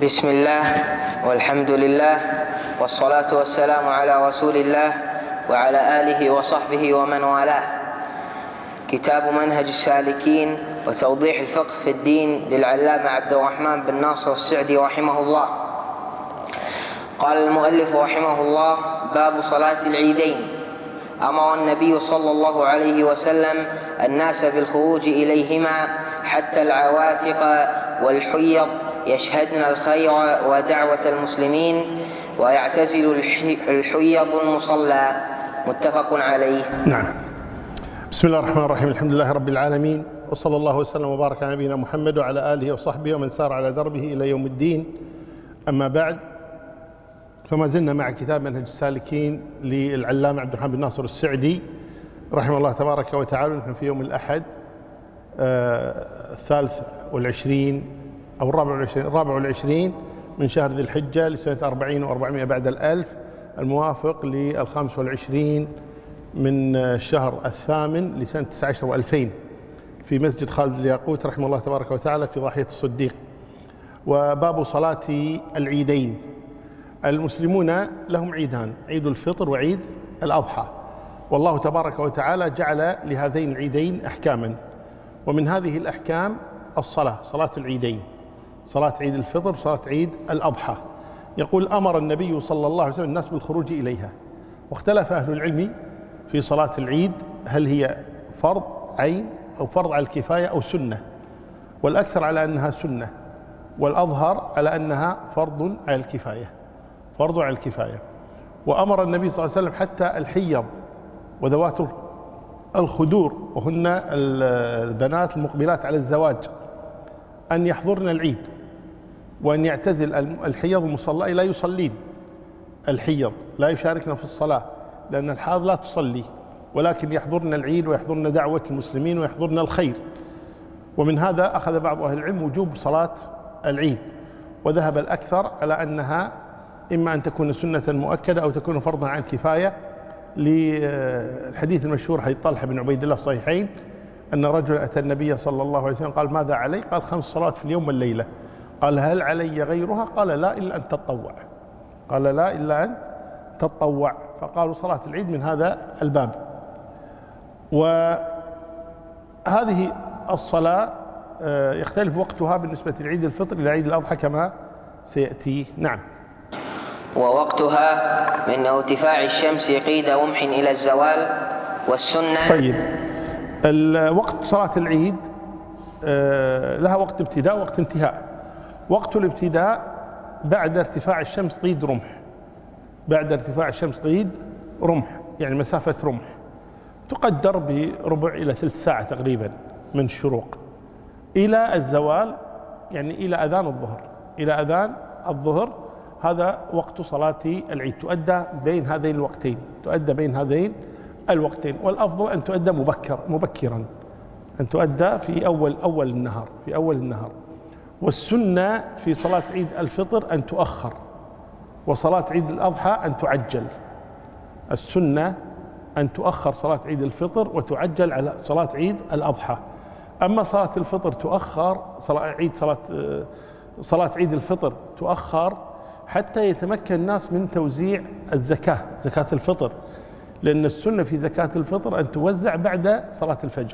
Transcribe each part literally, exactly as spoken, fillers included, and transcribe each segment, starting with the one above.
بسم الله والحمد لله والصلاة والسلام على رسول الله وعلى آله وصحبه ومن والاه. كتاب منهج السالكين وتوضيح الفقه في الدين للعلامة عبد الرحمن بن ناصر السعدي رحمه الله. قال المؤلف رحمه الله: باب صلاة العيدين. أمر النبي صلى الله عليه وسلم الناس بالخروج إليهما حتى العواتق والحيض يشهدن الخير ودعوة المسلمين، ويعتزل الحيض المصلى. متفق عليه. نعم. بسم الله الرحمن الرحيم. الحمد لله رب العالمين، وصلى الله وسلم وبارك على نبينا محمد وعلى آله وصحبه ومن سار على دربه إلى يوم الدين. أما بعد، فما زلنا مع كتاب منهج السالكين للعلامة عبد الرحمن بن ناصر السعدي رحمه الله تبارك وتعالى. نحن في يوم الأحد الثالث والعشرين أو الرابع والعشرين الرابع والعشرين من شهر ذي الحجة لسنة أربعين وأربعمائة بعد الألف، الموافق للخامس والعشرين من الشهر الثامن لسنة تسعة عشر وألفين، في مسجد خالد الياقوت رحمه الله تبارك وتعالى في ضاحية الصديق. وباب صلاة العيدين. المسلمون لهم عيدان: عيد الفطر وعيد الأضحى، والله تبارك وتعالى جعل لهذين العيدين أحكاما، ومن هذه الأحكام الصلاة، صلاة العيدين، صلاة عيد الفطر وصلاة عيد الأضحى. يقول: أمر النبي صلى الله عليه وسلم الناس بالخروج إليها. واختلف أهل العلم في صلاة العيد، هل هي فرض عين أو فرض على الكفاية أو سنة، والأكثر على أنها سنة، والأظهر على أنها فرض على الكفاية، فرض على الكفاية. وأمر النبي صلى الله عليه وسلم حتى الحيض وذوات الخدور، وهن البنات المقبلات على الزواج، أن يحضرن العيد، وأن يعتزل الحيض المصلى لا يصلين. الحيض لا يشاركن في الصلاة، لأن الحاض لا تصلي، ولكن يحضرن العيد ويحضرن دعوة المسلمين ويحضرن الخير. ومن هذا أخذ بعض أهل العلم وجوب صلاة العيد، وذهب الأكثر على أنها إما أن تكون سنة مؤكدة أو تكون فرضا عن كفاية، للحديث المشهور حديث طلحة بن عبيد الله الصحيحين أن رجل أتى النبي صلى الله عليه وسلم قال: ماذا علي؟ قال: خمس صلوات في اليوم والليلة. قال: هل علي غيرها؟ قال: لا إلا أن تتطوع. قال: لا إلا أن تتطوع. فقالوا صلاة العيد من هذا الباب. وهذه الصلاة يختلف وقتها بالنسبة لعيد الفطر إلى عيد الأضحى كما سيأتي. نعم. ووقتها من ارتفاع الشمس قيد رمح إلى الزوال. والسنة. طيب، الوقت صلاة العيد لها وقت ابتداء ووقت انتهاء. وقت الابتداء بعد ارتفاع الشمس قيد رمح، بعد ارتفاع الشمس قيد رمح، يعني مسافة رمح تقدر بربع إلى ثلث ساعة تقريبا من الشروق إلى الزوال، يعني إلى أذان الظهر، إلى أذان الظهر. هذا وقت صلاة العيد، تؤدى بين هذين الوقتين، تؤدى بين هذين الوقتين. والأفضل أن تؤدى مبكر مبكرا، أن تؤدى في أول أول النهار، في أول النهار. والسنة في صلاة عيد الفطر أن تؤخر، وصلاة عيد الأضحى أن تعجل. السنة أن تؤخر صلاة عيد الفطر وتعجل على صلاة عيد الأضحى. أما صلاة الفطر تؤخر، صلاة عيد صلاة صلاة عيد الفطر تؤخر حتى يتمكن الناس من توزيع الزكاة، زكاة الفطر، لأن السنة في زكاة الفطر أن توزع بعد صلاة الفجر.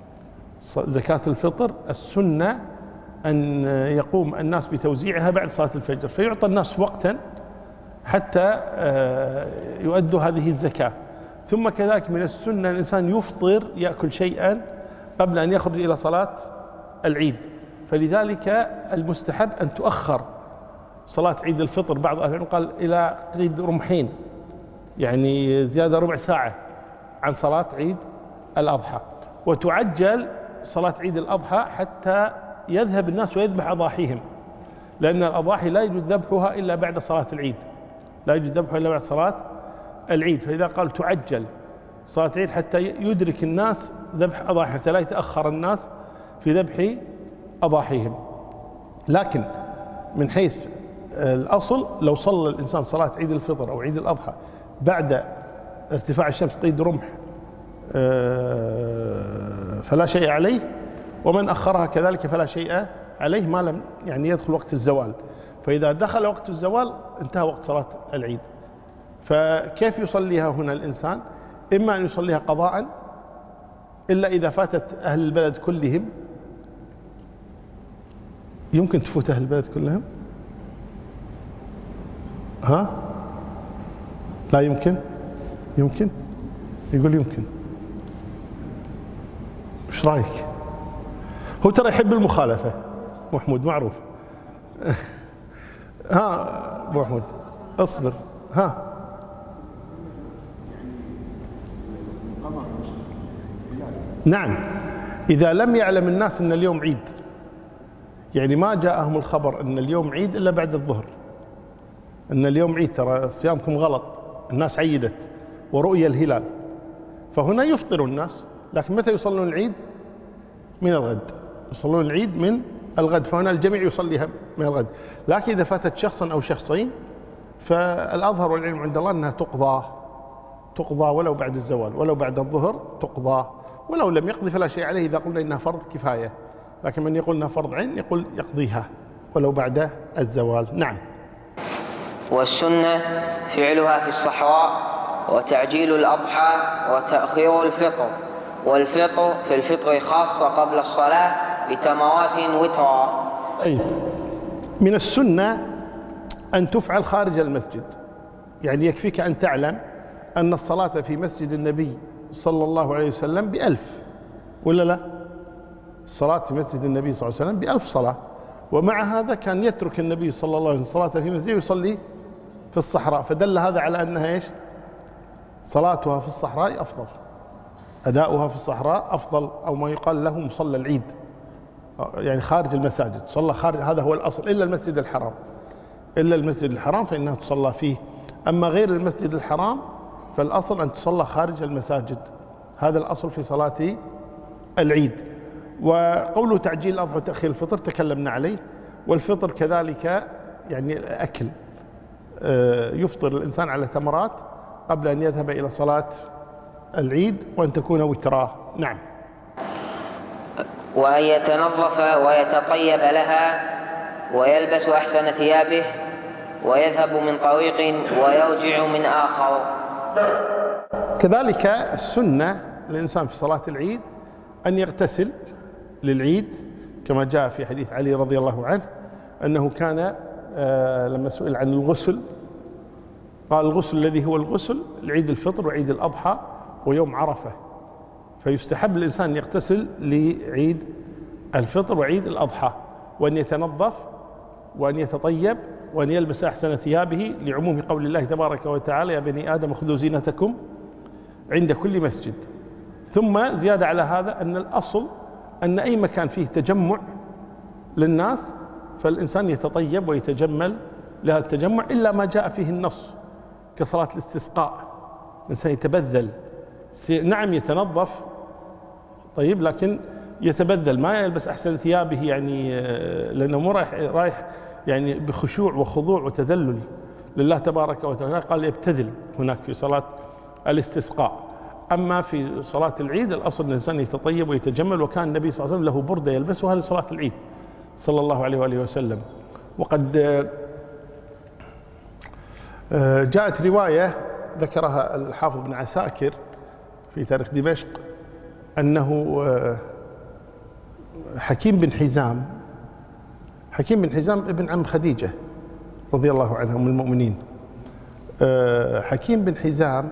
زكاة الفطر السنة أن يقوم الناس بتوزيعها بعد صلاة الفجر، فيعطى الناس وقتا حتى يؤدوا هذه الزكاة. ثم كذلك من السنة الإنسان يفطر، يأكل شيئا قبل أن يخرج إلى صلاة العيد. فلذلك المستحب أن تؤخر صلاة عيد الفطر. بعض أهل العلم قال إلى قيد رمحين، يعني زيادة ربع ساعة عن صلاة عيد الأضحى. وتعجل صلاة عيد الأضحى حتى يذهب الناس ويذبح أضاحيهم، لأن الأضاحي لا يجوز ذبحها إلا بعد صلاة العيد، لا يجوز ذبحها إلا بعد صلاة العيد. فإذا قال تعجل صلاة العيد حتى يدرك الناس ذبح أضاحي، حتى لا يتأخر الناس في ذبح أضاحيهم. لكن من حيث الأصل، لو صلى الإنسان صلاة عيد الفطر أو عيد الأضحى بعد ارتفاع الشمس قيد رمح فلا شيء عليه، ومن أخرها كذلك فلا شيء عليه ما لم يعني يدخل وقت الزوال. فإذا دخل وقت الزوال انتهى وقت صلاة العيد. فكيف يصليها هنا الإنسان؟ إما أن يصليها قضاء إلا إذا فاتت أهل البلد كلهم. يمكن تفوت أهل البلد كلهم؟ ها؟ لا يمكن؟ يمكن؟ يقول يمكن. ايش رايك؟ هو ترى يحب المخالفة محمود، معروف. ها ابو محمود اصبر. ها نعم، إذا لم يعلم الناس أن اليوم عيد، يعني ما جاءهم الخبر أن اليوم عيد إلا بعد الظهر، أن اليوم عيد ترى صيامكم غلط، الناس عيدت ورؤية الهلال، فهنا يفطر الناس. لكن متى يصلون العيد؟ من الغد، يصلون العيد من الغد، فهنا الجميع يصليها من الغد. لكن إذا فاتت شخصا أو شخصين فالأظهر والعلم عند الله أنها تقضى تقضى ولو بعد الزوال، ولو بعد الظهر تقضى، ولو لم يقضي فلا شيء عليه إذا قلنا إنها فرض كفاية. لكن من يقول إنها فرض عين يقول يقضيها ولو بعد الزوال. نعم. والسنة فعلها في الصحراء، وتعجيل الأضحى وتأخير الفطر، والفطر في الفطر خاصة قبل الصلاة بتمرات وترا. أي من السنة أن تفعل خارج المسجد، يعني يكفيك أن تعلم أن الصلاة في مسجد النبي صلى الله عليه وسلم بألف، ولا لا؟ الصلاة في مسجد النبي صلى الله عليه وسلم بألف صلاة، ومع هذا كان يترك النبي صلى الله عليه وسلم الصلاة في مسجده ويصلي في الصحراء، فدل هذا على أنها إيش؟ صلاتها في الصحراء أفضل، أداؤها في الصحراء أفضل، أو ما يقال له مصلى العيد، يعني خارج المساجد، صلى خارج، هذا هو الأصل، إلا المسجد الحرام، إلا المسجد الحرام فإنها تصلى فيه. أما غير المسجد الحرام فالأصل أن تصلى خارج المساجد، هذا الأصل في صلاة العيد. وقوله تعجيل الأضحى وتأخير الفطر تكلمنا عليه، والفطر كذلك يعني أكل، يفطر الإنسان على تمرات قبل أن يذهب إلى صلاة العيد، وأن تكون وتراه. نعم. وأن يتنظف ويتطيب لها، ويلبس أحسن ثيابه، ويذهب من طريق ويرجع من آخر. كذلك السنة للإنسان في صلاة العيد أن يغتسل للعيد، كما جاء في حديث علي رضي الله عنه أنه كان لما سئل عن الغسل قال الغسل الذي هو الغسل العيد الفطر وعيد الأضحى ويوم عرفة، فيستحب الإنسان يغتسل لعيد الفطر وعيد الأضحى، وأن يتنظف وأن يتطيب وأن يلبس أحسن ثيابه، لعموم قول الله تبارك وتعالى يا بني آدم خذوا زينتكم عند كل مسجد. ثم زيادة على هذا أن الأصل أن أي مكان فيه تجمع للناس فالإنسان يتطيب ويتجمل لهذا التجمع، إلا ما جاء فيه النص كصلاة الاستسقاء، الإنسان يتبذل، نعم يتنظف طيب لكن يتبذل، ما يلبس أحسن ثيابه، يعني لأنه مو رايح رايح يعني بخشوع وخضوع وتذلل لله تبارك وتعالى، قال يبتذل هناك في صلاة الاستسقاء. أما في صلاة العيد الأصل أن الإنسان يتطيب ويتجمل، وكان النبي صلى الله عليه وسلم له بردة يلبسها لصلاة العيد صلى الله عليه وآله وسلم. وقد جاءت رواية ذكرها الحافظ بن عساكر في تاريخ دمشق أنه حكيم بن حزام حكيم بن حزام ابن عم خديجة رضي الله عنها أم المؤمنين، حكيم بن حزام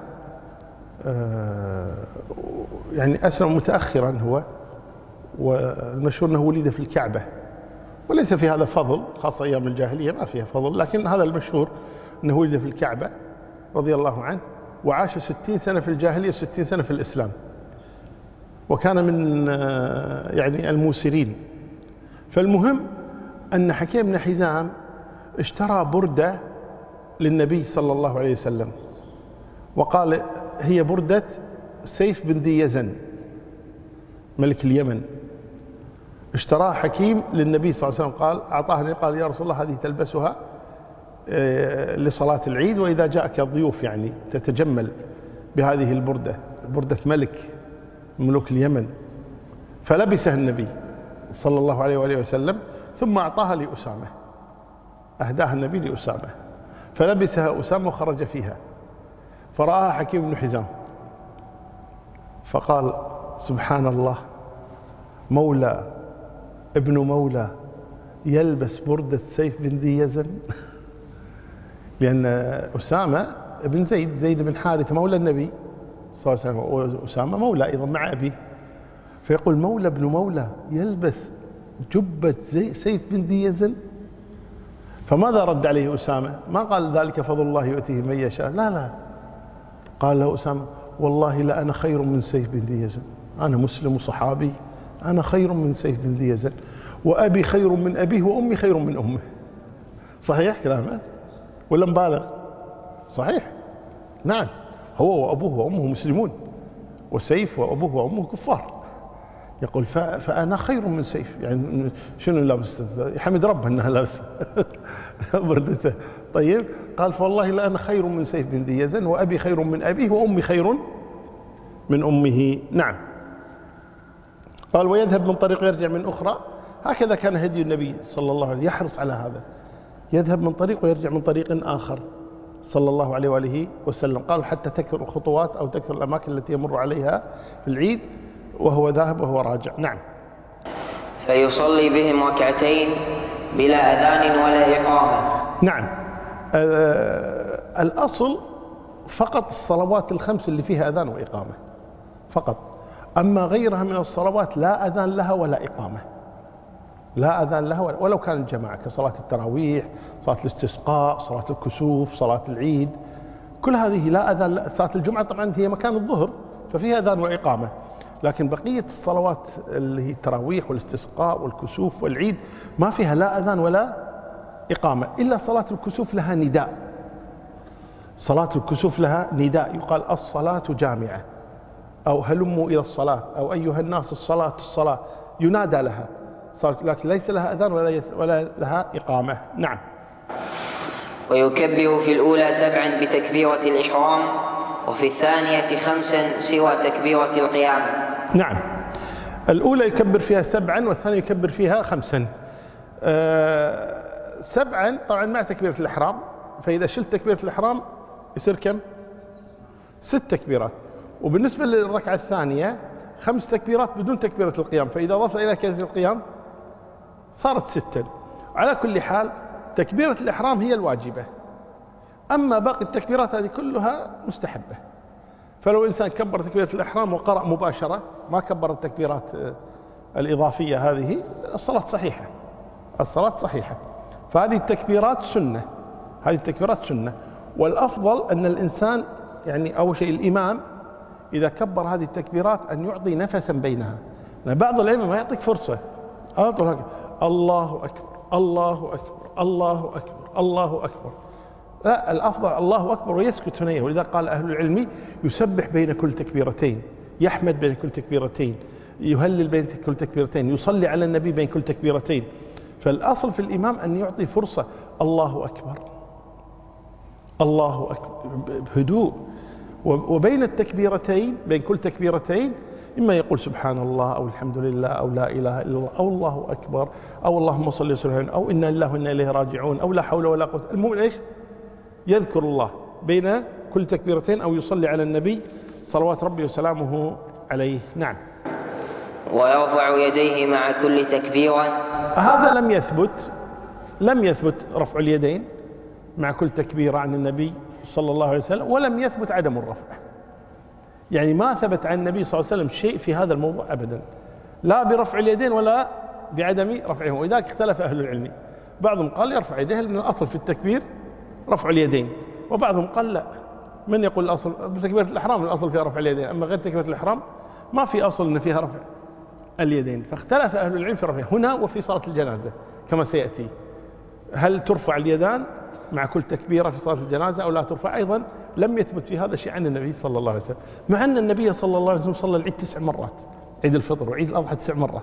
يعني أسلم متأخرا هو، والمشهور أنه ولد في الكعبة، وليس في هذا فضل، خاصة أيام الجاهلية ما فيها فضل، لكن هذا المشهور أنه ولد في الكعبة رضي الله عنه، وعاش ستين سنة في الجاهلية وستين سنة في الإسلام، وكان من يعني الموسرين. فالمهم أن حكيم بن حزام اشترى بردة للنبي صلى الله عليه وسلم، وقال هي بردة سيف بن ذي يزن ملك اليمن، اشتراها حكيم للنبي صلى الله عليه وسلم، قال أعطاها، قال يا رسول الله هذه تلبسها لصلاة العيد وإذا جاءك الضيوف، يعني تتجمل بهذه البردة، بردة ملك ملوك اليمن. فلبسها النبي صلى الله عليه وآله وسلم ثم أعطاها لأسامة أهداها النبي لأسامة، فلبسها أسامة وخرج فيها، فرآها حكيم بن حزام فقال سبحان الله، مولى ابن مولى يلبس بردة سيف بن ذي يزن. لأن أسامة بن زيد زيد بن حارث مولى النبي صلى الله عليه وسلم، وأسامة مولى أيضا مع أبيه، فيقول مولى ابن مولى يلبس جبة زي سيف بن ذي يزن. فماذا رد عليه أسامة؟ ما قال ذلك فضل الله يؤتيه من يشاء، لا لا، قال له أسامة والله لأنا خير من سيف بن ذي يزن، أنا مسلم وصحابي، أنا خير من سيف بن ذي يزن، وأبي خير من أبيه وأمي خير من أمه. صحيح كلامه ولا مبالغ؟ صحيح، نعم، هو وأبوه وأمه مسلمون، وسيف وأبوه وأمه كفار. يقول فأنا خير من سيف، يعني شنو لابس؟ يحمد ربه أنها لابسة بردته. طيب قال فوالله لا أنا خير من سيف بن ذي يزن، وأبي خير من أبيه وأمي خير من أمه. نعم. قال ويذهب من طريق يرجع من أخرى، هكذا كان هدي النبي صلى الله عليه وسلم، يحرص على هذا، يذهب من طريق ويرجع من طريق آخر صلى الله عليه وآله وسلم. قال حتى تكثر الخطوات أو تكثر الأماكن التي يمر عليها في العيد وهو ذاهب وهو راجع. نعم. فيصلي بهم ركعتين بلا أذان ولا إقامة. نعم. الأصل فقط الصلوات الخمس اللي فيها أذان وإقامة فقط، أما غيرها من الصلوات لا أذان لها ولا إقامة، لا أذان لها ولا ولو كان الجماعة، كصلاة التراويح، صلاة الاستسقاء، صلاة الكسوف، صلاة العيد، كل هذه لا أذان. صلاة الجمعة طبعا هي مكان الظهر ففيها أذان وإقامة، لكن بقية الصلوات اللي هي التراويح والاستسقاء والكسوف والعيد ما فيها لا أذان ولا إقامة، إلا صلاة الكسوف لها نداء. صلاة الكسوف لها نداء يقال الصلاة جامعة، أو هلموا إلى الصلاة، أو أيها الناس الصلاة الصلاة، ينادى لها، لكن ليس لها أذان ولا, ولا لها إقامة. نعم. ويكبر في الأولى سبعا بتكبيرة الإحرام، وفي الثانية خمسا سوى تكبيرة القيام. نعم. الأولى يكبر فيها سبعا والثانية يكبر فيها خمسا. أه سبعا طبعا مع تكبيرة الإحرام، فإذا شلت تكبيرة الإحرام يصير كم؟ ست تكبيرات. وبالنسبة للركعة الثانية خمس تكبيرات بدون تكبيرة القيام، فإذا ضفت إلى تكبيرة القيام صارت ستا. على كل حال تكبيرة الإحرام هي الواجبة، أما باقي التكبيرات هذه كلها مستحبة. فلو إنسان كبر تكبيرة الإحرام وقرأ مباشرة ما كبر التكبيرات الإضافية هذه، الصلاة صحيحة، الصلاة صحيحة. فهذه التكبيرات سنة، هذه التكبيرات سنة. والأفضل أن الإنسان يعني أول شيء الإمام إذا كبر هذه التكبيرات أن يعطي نفسا بينها، لأن بعض الأئمة ما يعطيك فرصة، أطول هكذا الله أكبر الله أكبر الله أكبر الله أكبر، لا، الأفضل الله أكبر ويسكت هنا. ولذا قال أهل العلم يسبح بين كل تكبيرتين، يحمد بين كل تكبيرتين، يهلل بين كل تكبيرتين، يصلي على النبي بين كل تكبيرتين. فالأصل في الإمام أن يعطي فرصة الله أكبر الله أكبر بهدوء، وبين التكبيرتين بين كل تكبيرتين إما يقول سبحان الله أو الحمد لله أو لا إله إلا الله أو الله أكبر أو اللهم صل وسلم أو إنا لله وإنا إليه راجعون أو لا حول ولا قوة. المهم إيش؟ يذكر الله بين كل تكبيرتين أو يصلي على النبي صلوات ربي وسلامه عليه. نعم. ويرفع يديه مع كل تكبيرة. هذا لم يثبت لم يثبت رفع اليدين مع كل تكبيرة عن النبي صلى الله عليه وسلم، ولم يثبت عدم الرفع، يعني ما ثبت عن النبي صلى الله عليه وسلم شيء في هذا الموضوع أبدا، لا برفع اليدين ولا بعدم رفعهم. ولذلك اختلف أهل العلم، بعضهم قال يرفع يديه لأن الأصل في التكبير رفع اليدين، وبعضهم قال لا، من يقول الأصل بتكبيرة الإحرام الأصل فيها رفع اليدين، أما غير تكبيرة الإحرام ما في أصل أن فيها رفع اليدين. فاختلف أهل العلم في رفعها هنا وفي صلاة الجنازة كما سيأتي، هل ترفع اليدان مع كل تكبيرة في صلاة الجنازة أو لا ترفع؟ أيضا لم يثبت في هذا شيء عن النبي صلى الله عليه وسلم، مع أن النبي صلى الله عليه وسلم صلى العيد تسع مرات، عيد الفطر وعيد الأضحى تسع مرات،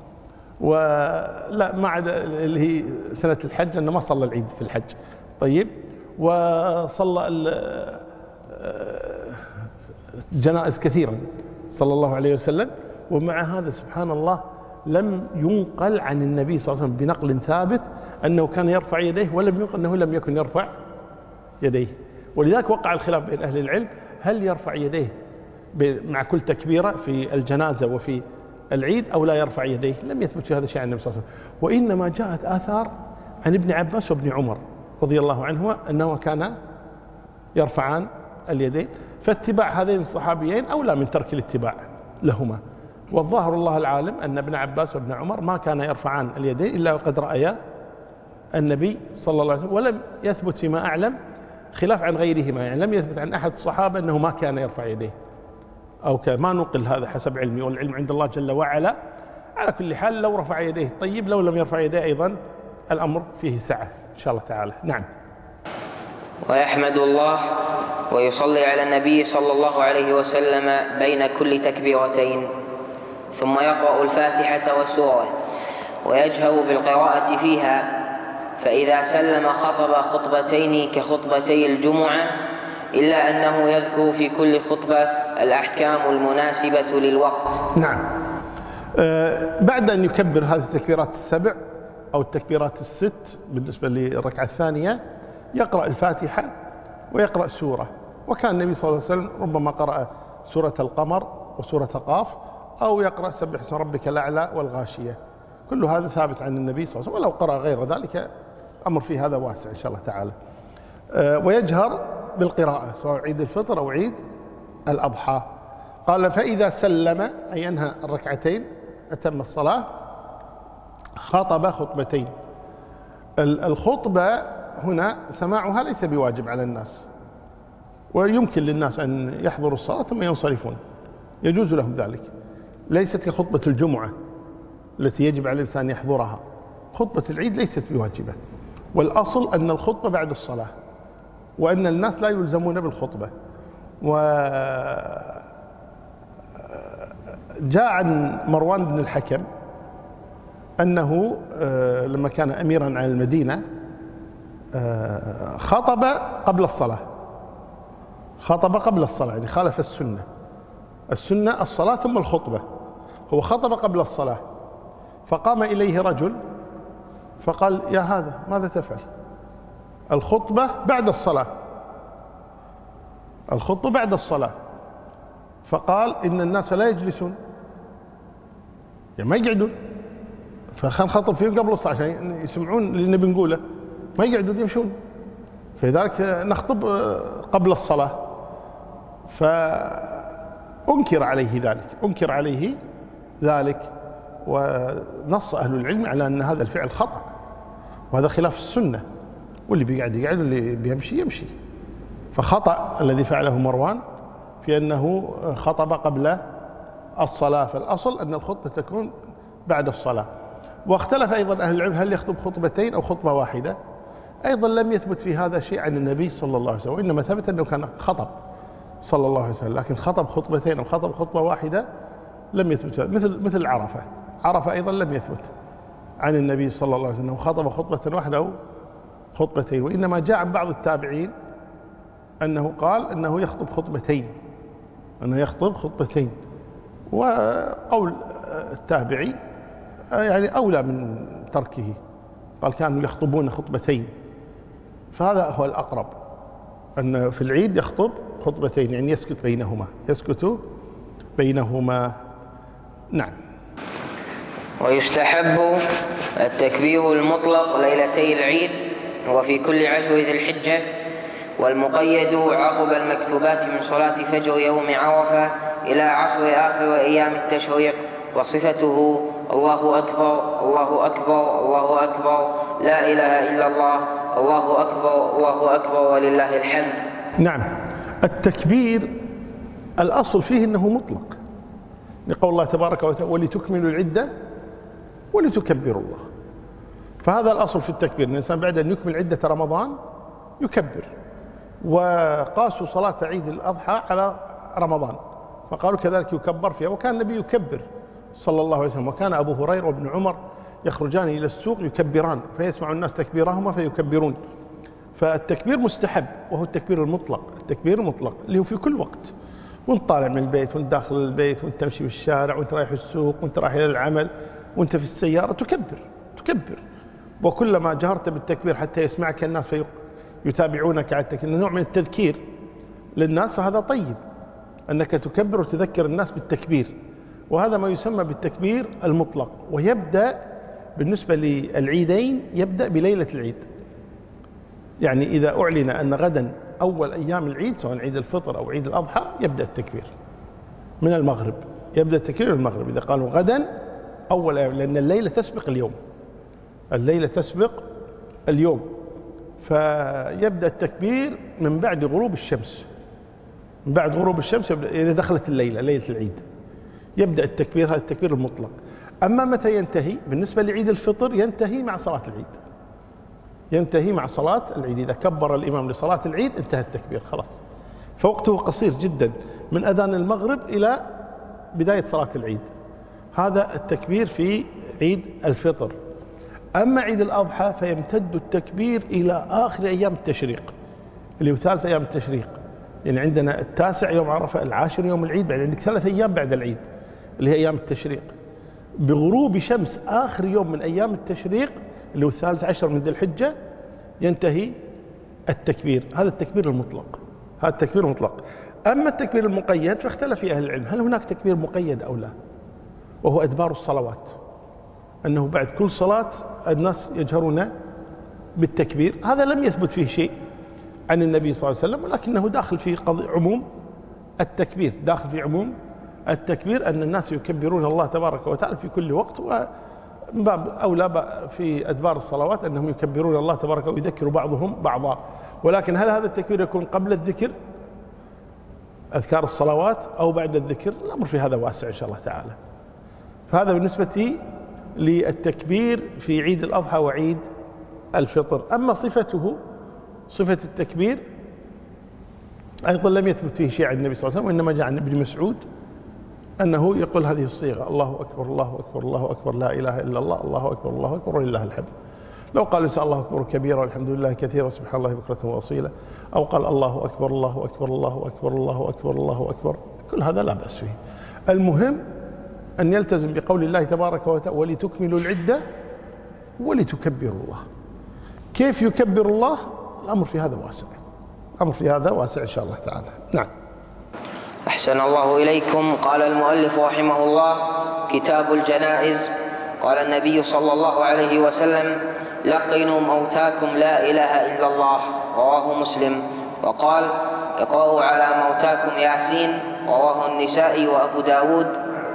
ولا ما عدا اللي هي سنة الحج أنه ما صلى العيد في الحج. طيب، وصلى الجنائز كثيرا صلى الله عليه وسلم، ومع هذا سبحان الله لم ينقل عن النبي صلى الله عليه وسلم بنقل ثابت أنه كان يرفع يديه ولم يقل أنه لم يكن يرفع يديه. ولذلك وقع الخلاف بين أهل العلم هل يرفع يديه مع كل تكبيرة في الجنازة وفي العيد أو لا يرفع يديه. لم يثبت في هذا الشيء عن النبي صلى الله عليه وسلم، وإنما جاءت آثار عن ابن عباس وابن عمر رضي الله عنهما أنه كان يرفعان اليدين، فاتباع هذين الصحابيين أولى من ترك الاتباع لهما. والظاهر الله العالم أن ابن عباس وابن عمر ما كان يرفعان اليدين إلا وقد رأيا النبي صلى الله عليه وسلم، ولم يثبت فيما أعلم خلاف عن غيرهما، يعني لم يثبت عن أحد الصحابة أنه ما كان يرفع يديه أو ما نقل هذا حسب علمي، والعلم عند الله جل وعلا. على كل حال لو رفع يديه طيب، لو لم يرفع يديه أيضا الأمر فيه سعة إن شاء الله تعالى. نعم. ويحمد الله ويصلي على النبي صلى الله عليه وسلم بين كل تكبيرتين، ثم يقرأ الفاتحة والسورة ويجهر بالقراءة فيها، فإذا سلم خطب خطبتين كخطبتي الجمعة، إلا أنه يذكر في كل خطبة الأحكام المناسبة للوقت. نعم. أه بعد أن يكبر هذه التكبيرات السبع أو التكبيرات الست بالنسبة للركعة الثانية يقرأ الفاتحة ويقرأ سورة. وكان النبي صلى الله عليه وسلم ربما قرأ سورة القمر وسورة قاف، أو يقرأ سبح اسم ربك الأعلى والغاشية. كل هذا ثابت عن النبي صلى الله عليه وسلم، ولو قرأ غير ذلك أمر في هذا واسع إن شاء الله تعالى. أه ويجهر بالقراءة سواء عيد الفطر أو عيد الأضحى. قال فإذا سلم أي أنهى الركعتين أتم الصلاة خطب خطبتين. الخطبة هنا سماعها ليس بواجب على الناس، ويمكن للناس أن يحضروا الصلاة ثم ينصرفون، يجوز لهم ذلك. ليست كخطبة الجمعة التي يجب على الإنسان يحضرها. خطبة العيد ليست بواجبة، والأصل أن الخطبة بعد الصلاة، وأن الناس لا يلزمون بالخطبة. وجاء عن مروان بن الحكم أنه لما كان أميرا على المدينة خطب قبل الصلاة، خطب قبل الصلاة يعني خالف السنة. السنة الصلاة ثم الخطبة، هو خطب قبل الصلاة. فقام إليه رجل فقال يا هذا ماذا تفعل؟ الخطبة بعد الصلاة، الخطبة بعد الصلاة. فقال إن الناس لا يجلسون، يعني ما يقعدون، فخل خطب فيهم قبل الصلاة عشان يسمعون اللي نبي نقوله، ما يقعدون يمشون، فلذلك نخطب قبل الصلاة. فأنكر عليه ذلك، أنكر عليه ذلك ونص أهل العلم على أن هذا الفعل خطأ، وهذا خلاف السنة، واللي بيقعد يقعد واللي بيمشي يمشي. فخطأ الذي فعله مروان في أنه خطب قبل الصلاة، فالأصل أن الخطبة تكون بعد الصلاة. واختلف أيضا أهل العلم هل يخطب خطبتين أو خطبة واحدة. أيضا لم يثبت في هذا شيء عن النبي صلى الله عليه وسلم، وإنما ثبت أنه كان خطب صلى الله عليه وسلم، لكن خطب خطبتين أو خطب خطبة واحدة لم يثبت. مثل مثل عرفة، عرفة أيضا لم يثبت عن النبي صلى الله عليه وسلم خطب خطبة واحدة أو خطبتين، وإنما جاء عن بعض التابعين أنه قال أنه يخطب خطبتين، أنه يخطب خطبتين. وقول التابعي يعني أولى من تركه، قال كانوا يخطبون خطبتين، فهذا هو الأقرب، أن في العيد يخطب خطبتين يعني يسكت بينهما، يسكت بينهما. نعم. ويستحب التكبير المطلق ليلتي العيد وفي كل عشر ذي الحجة، والمقيد عقب المكتوبات من صلاة فجر يوم عرفة إلى عصر آخر أيام التشريق. وصفته الله أكبر الله أكبر الله أكبر لا إله إلا الله الله أكبر الله أكبر ولله الحمد. نعم. التكبير الأصل فيه أنه مطلق، لقول الله تبارك وتعالى ولتكملوا العدة ولتكبروا الله. فهذا الأصل في التكبير، الإنسان بعد أن يكمل عدة رمضان يكبر. وقاسوا صلاة عيد الأضحى على رمضان فقالوا كذلك يكبر فيها، وكان النبي يكبر صلى الله عليه وسلم، وكان أبو هريرة وابن عمر يخرجان إلى السوق يكبران فيسمع الناس تكبيرهما فيكبرون. فالتكبير مستحب، وهو التكبير المطلق، التكبير المطلق اللي هو في كل وقت، وانت طالع من البيت وانت داخل البيت وانت تمشي في الشارع وانت رايح السوق وانت رايح إلى العمل وانت في السيارة تكبر تكبر. وكلما جهرت بالتكبير حتى يسمعك الناس فيتابعونك على التكبير، نوع من التذكير للناس، فهذا طيب أنك تكبر وتذكر الناس بالتكبير، وهذا ما يسمى بالتكبير المطلق. ويبدأ بالنسبة للعيدين يبدأ بليلة العيد، يعني إذا أعلن أن غدا أول أيام العيد سواء عيد الفطر أو عيد الأضحى يبدأ التكبير من المغرب، يبدأ التكبير من المغرب إذا قالوا غدا أول أيام، لأن الليلة تسبق اليوم، الليلة تسبق اليوم، فيبدأ التكبير من بعد غروب الشمس، من بعد غروب الشمس يبدأ إذا دخلت الليلة ليلة العيد يبدأ التكبير، هذا التكبير المطلق. أما متى ينتهي؟ بالنسبة لعيد الفطر ينتهي مع صلاة العيد، ينتهي مع صلاة العيد، إذا كبر الإمام لصلاة العيد انتهى التكبير خلاص، فوقته قصير جدا من أذان المغرب إلى بداية صلاة العيد، هذا التكبير في عيد الفطر. أما عيد الأضحى فيمتد التكبير إلى آخر أيام التشريق اللي هو ثالث أيام التشريق، يعني عندنا التاسع يوم عرفة، العاشر يوم العيد، بعد عندك ثلاث أيام بعد العيد اللي هي أيام التشريق. بغروب شمس آخر يوم من أيام التشريق اللي هو الثالث عشر من ذي الحجة ينتهي التكبير، هذا التكبير المطلق، هذا التكبير المطلق. أما التكبير المقيد فاختلف فيه أهل العلم، هل هناك تكبير مقيد أو لا، وهو أدبار الصلوات، أنه بعد كل صلاة الناس يجهرون بالتكبير، هذا لم يثبت فيه شيء عن النبي صلى الله عليه وسلم، ولكنه داخل في عموم التكبير، داخل في عموم التكبير أن الناس يكبرون الله تبارك وتعالى في كل وقت، ومن باب أولى في أدبار الصلوات أنهم يكبرون الله تبارك ويذكروا بعضهم بعضا. ولكن هل هذا التكبير يكون قبل الذكر أذكار الصلوات أو بعد الذكر؟ الأمر في هذا واسع إن شاء الله تعالى. فهذا بالنسبة للتكبير في عيد الأضحى وعيد الفطر. أما صفته، صفة التكبير أيضا لم يثبت فيه شيء عن النبي صلى الله عليه وسلم، وإنما جاء عن ابن مسعود أنه يقول هذه الصيغة: الله أكبر الله أكبر الله أكبر لا إله إلا الله الله أكبر الله أكبر ولله الحمد. لو قال إنسان الله أكبر كبيرا والحمد لله كثيرا سبحان الله بكرة وأصيلا، أو قال الله أكبر الله أكبر الله أكبر الله أكبر الله أكبر، كل هذا لا بأس فيه. المهم أن يلتزم بقول الله تبارك وتعالى: ولتكملوا العدة ولتكبروا الله. كيف يكبر الله؟ الأمر في هذا واسع، الأمر في هذا واسع إن شاء الله تعالى. نعم. أحسن الله إليكم. قال المؤلف رحمه الله: كتاب الجنائز. قال النبي صلى الله عليه وسلم: لقنوا موتاكم لا إله إلا الله، رواه مسلم. وقال: اقرأوا على موتاكم ياسين، رواه النسائي وأبو داود.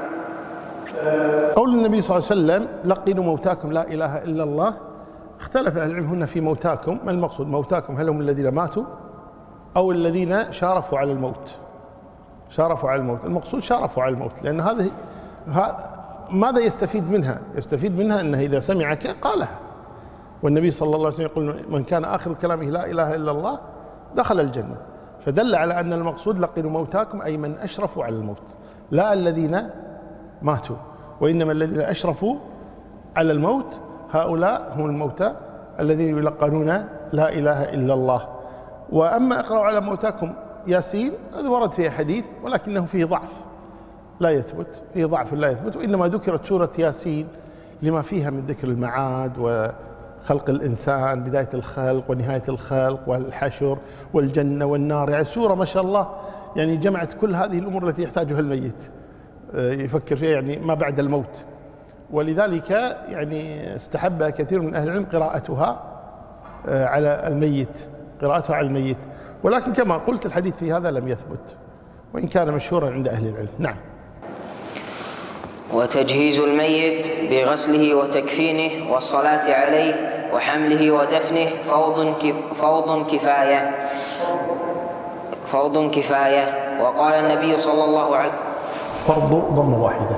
قول النبي صلى الله عليه وسلم: لقنوا موتاكم لا إله إلا الله، اختلف أهل العلم هنا في موتاكم، ما المقصود موتاكم؟ هل هم الذين ماتوا أو الذين شارفوا على الموت؟ شارفوا على الموت، المقصود شارفوا على الموت، لأن هذه ماذا يستفيد منها؟ يستفيد منها أنه إذا سمعك قالها، والنبي صلى الله عليه وسلم يقول: من كان آخر كلامه لا إله إلا الله دخل الجنة، فدل على أن المقصود لقنوا موتاكم أي من أشرفوا على الموت، لا الذين ماتوا، وإنما الذين أشرفوا على الموت هؤلاء هم الموتى الذين يلقنون لا إله إلا الله. وأما اقرأوا على موتاكم ياسين، هذا ورد فيه حديث ولكنه فيه ضعف لا يثبت، فيه ضعف لا يثبت، وإنما ذكرت سورة ياسين لما فيها من ذكر المعاد وخلق الإنسان، بداية الخلق ونهاية الخلق والحشر والجنة والنار، يعني سورة ما شاء الله يعني جمعت كل هذه الأمور التي يحتاجها الميت يفكر فيها، يعني ما بعد الموت، ولذلك يعني استحب كثير من أهل العلم قراءتها على الميت، قراءتها على الميت، ولكن كما قلت الحديث في هذا لم يثبت، وإن كان مشهورا عند أهل العلم. نعم. وتجهيز الميت بغسله وتكفينه والصلاة عليه وحمله ودفنه فرض فرض كفاية فرض كفاية وقال النبي صلى الله عليه وسلم: فرض ضمة واحدة،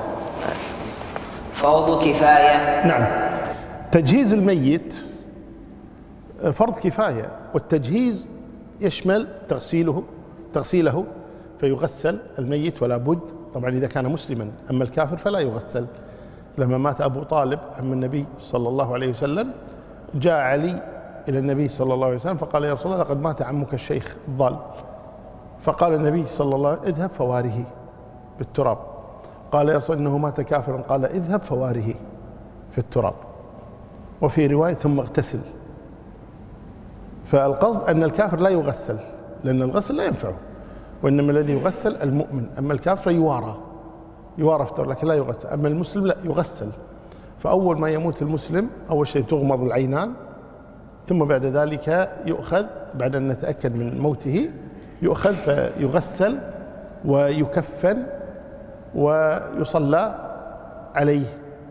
فرض كفاية. نعم. تجهيز الميت فرض كفاية، والتجهيز يشمل تغسيله تغسيله فيغسل الميت ولا بد، طبعا إذا كان مسلما، أما الكافر فلا يغسل. لما مات أبو طالب عم النبي صلى الله عليه وسلم، جاء علي إلى النبي صلى الله عليه وسلم فقال: يا رسول الله لقد مات عمك الشيخ الضال. فقال النبي صلى الله عليه وسلم: اذهب فواره بالتراب. قال: يا رسول إنه مات كافرا. قال: اذهب فواره في التراب. وفي رواية ثم اغتسل. فالقصد أن الكافر لا يغسل، لأن الغسل لا ينفعه، وإنما الذي يغسل المؤمن. أما الكافر يوارى يوارى فتر لكن لا يغسل. أما المسلم لا يغسل. فأول ما يموت المسلم أول شيء تغمض العينان، ثم بعد ذلك يؤخذ بعد أن نتأكد من موته يؤخذ فيغسل ويكفن ويصلى عليه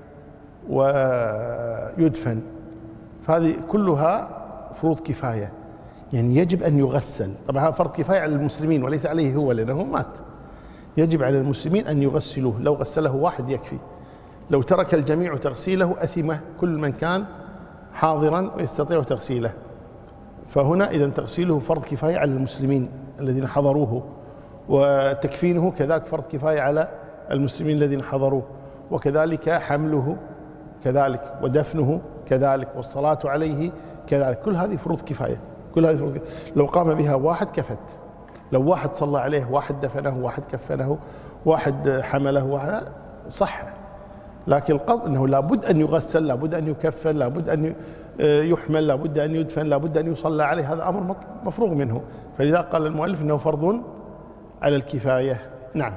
ويدفن. فهذه كلها فروض كفاية، يعني يجب أن يغسل. طبعا هذا فرض كفاية على المسلمين وليس عليه هو لأنه مات. يجب على المسلمين أن يغسلوه، لو غسله واحد يكفي. لو ترك الجميع تغسيله أثمه كل من كان حاضرا ويستطيع تغسيله. فهنا إذا تغسيله فرض كفاية على المسلمين الذين حضروه، وتكفينه كذلك فرض كفاية على المسلمين الذين حضروه، وكذلك حمله كذلك، ودفنه كذلك، والصلاة عليه كذلك. كل هذه فروض كفاية. كل هذه فروض كفاية. لو قام بها واحد كفت. لو واحد صلى عليه، واحد دفنه، واحد كفنه، واحد حمله، واحد صح. لكن القصد أنه لابد أن يغسل، لابد أن يكفن، لابد أن يحمل، لابد أن يدفن، لابد أن يصلى عليه. هذا أمر مفروغ منه. فلذا قال المؤلف أنه فرض على الكفاية. نعم.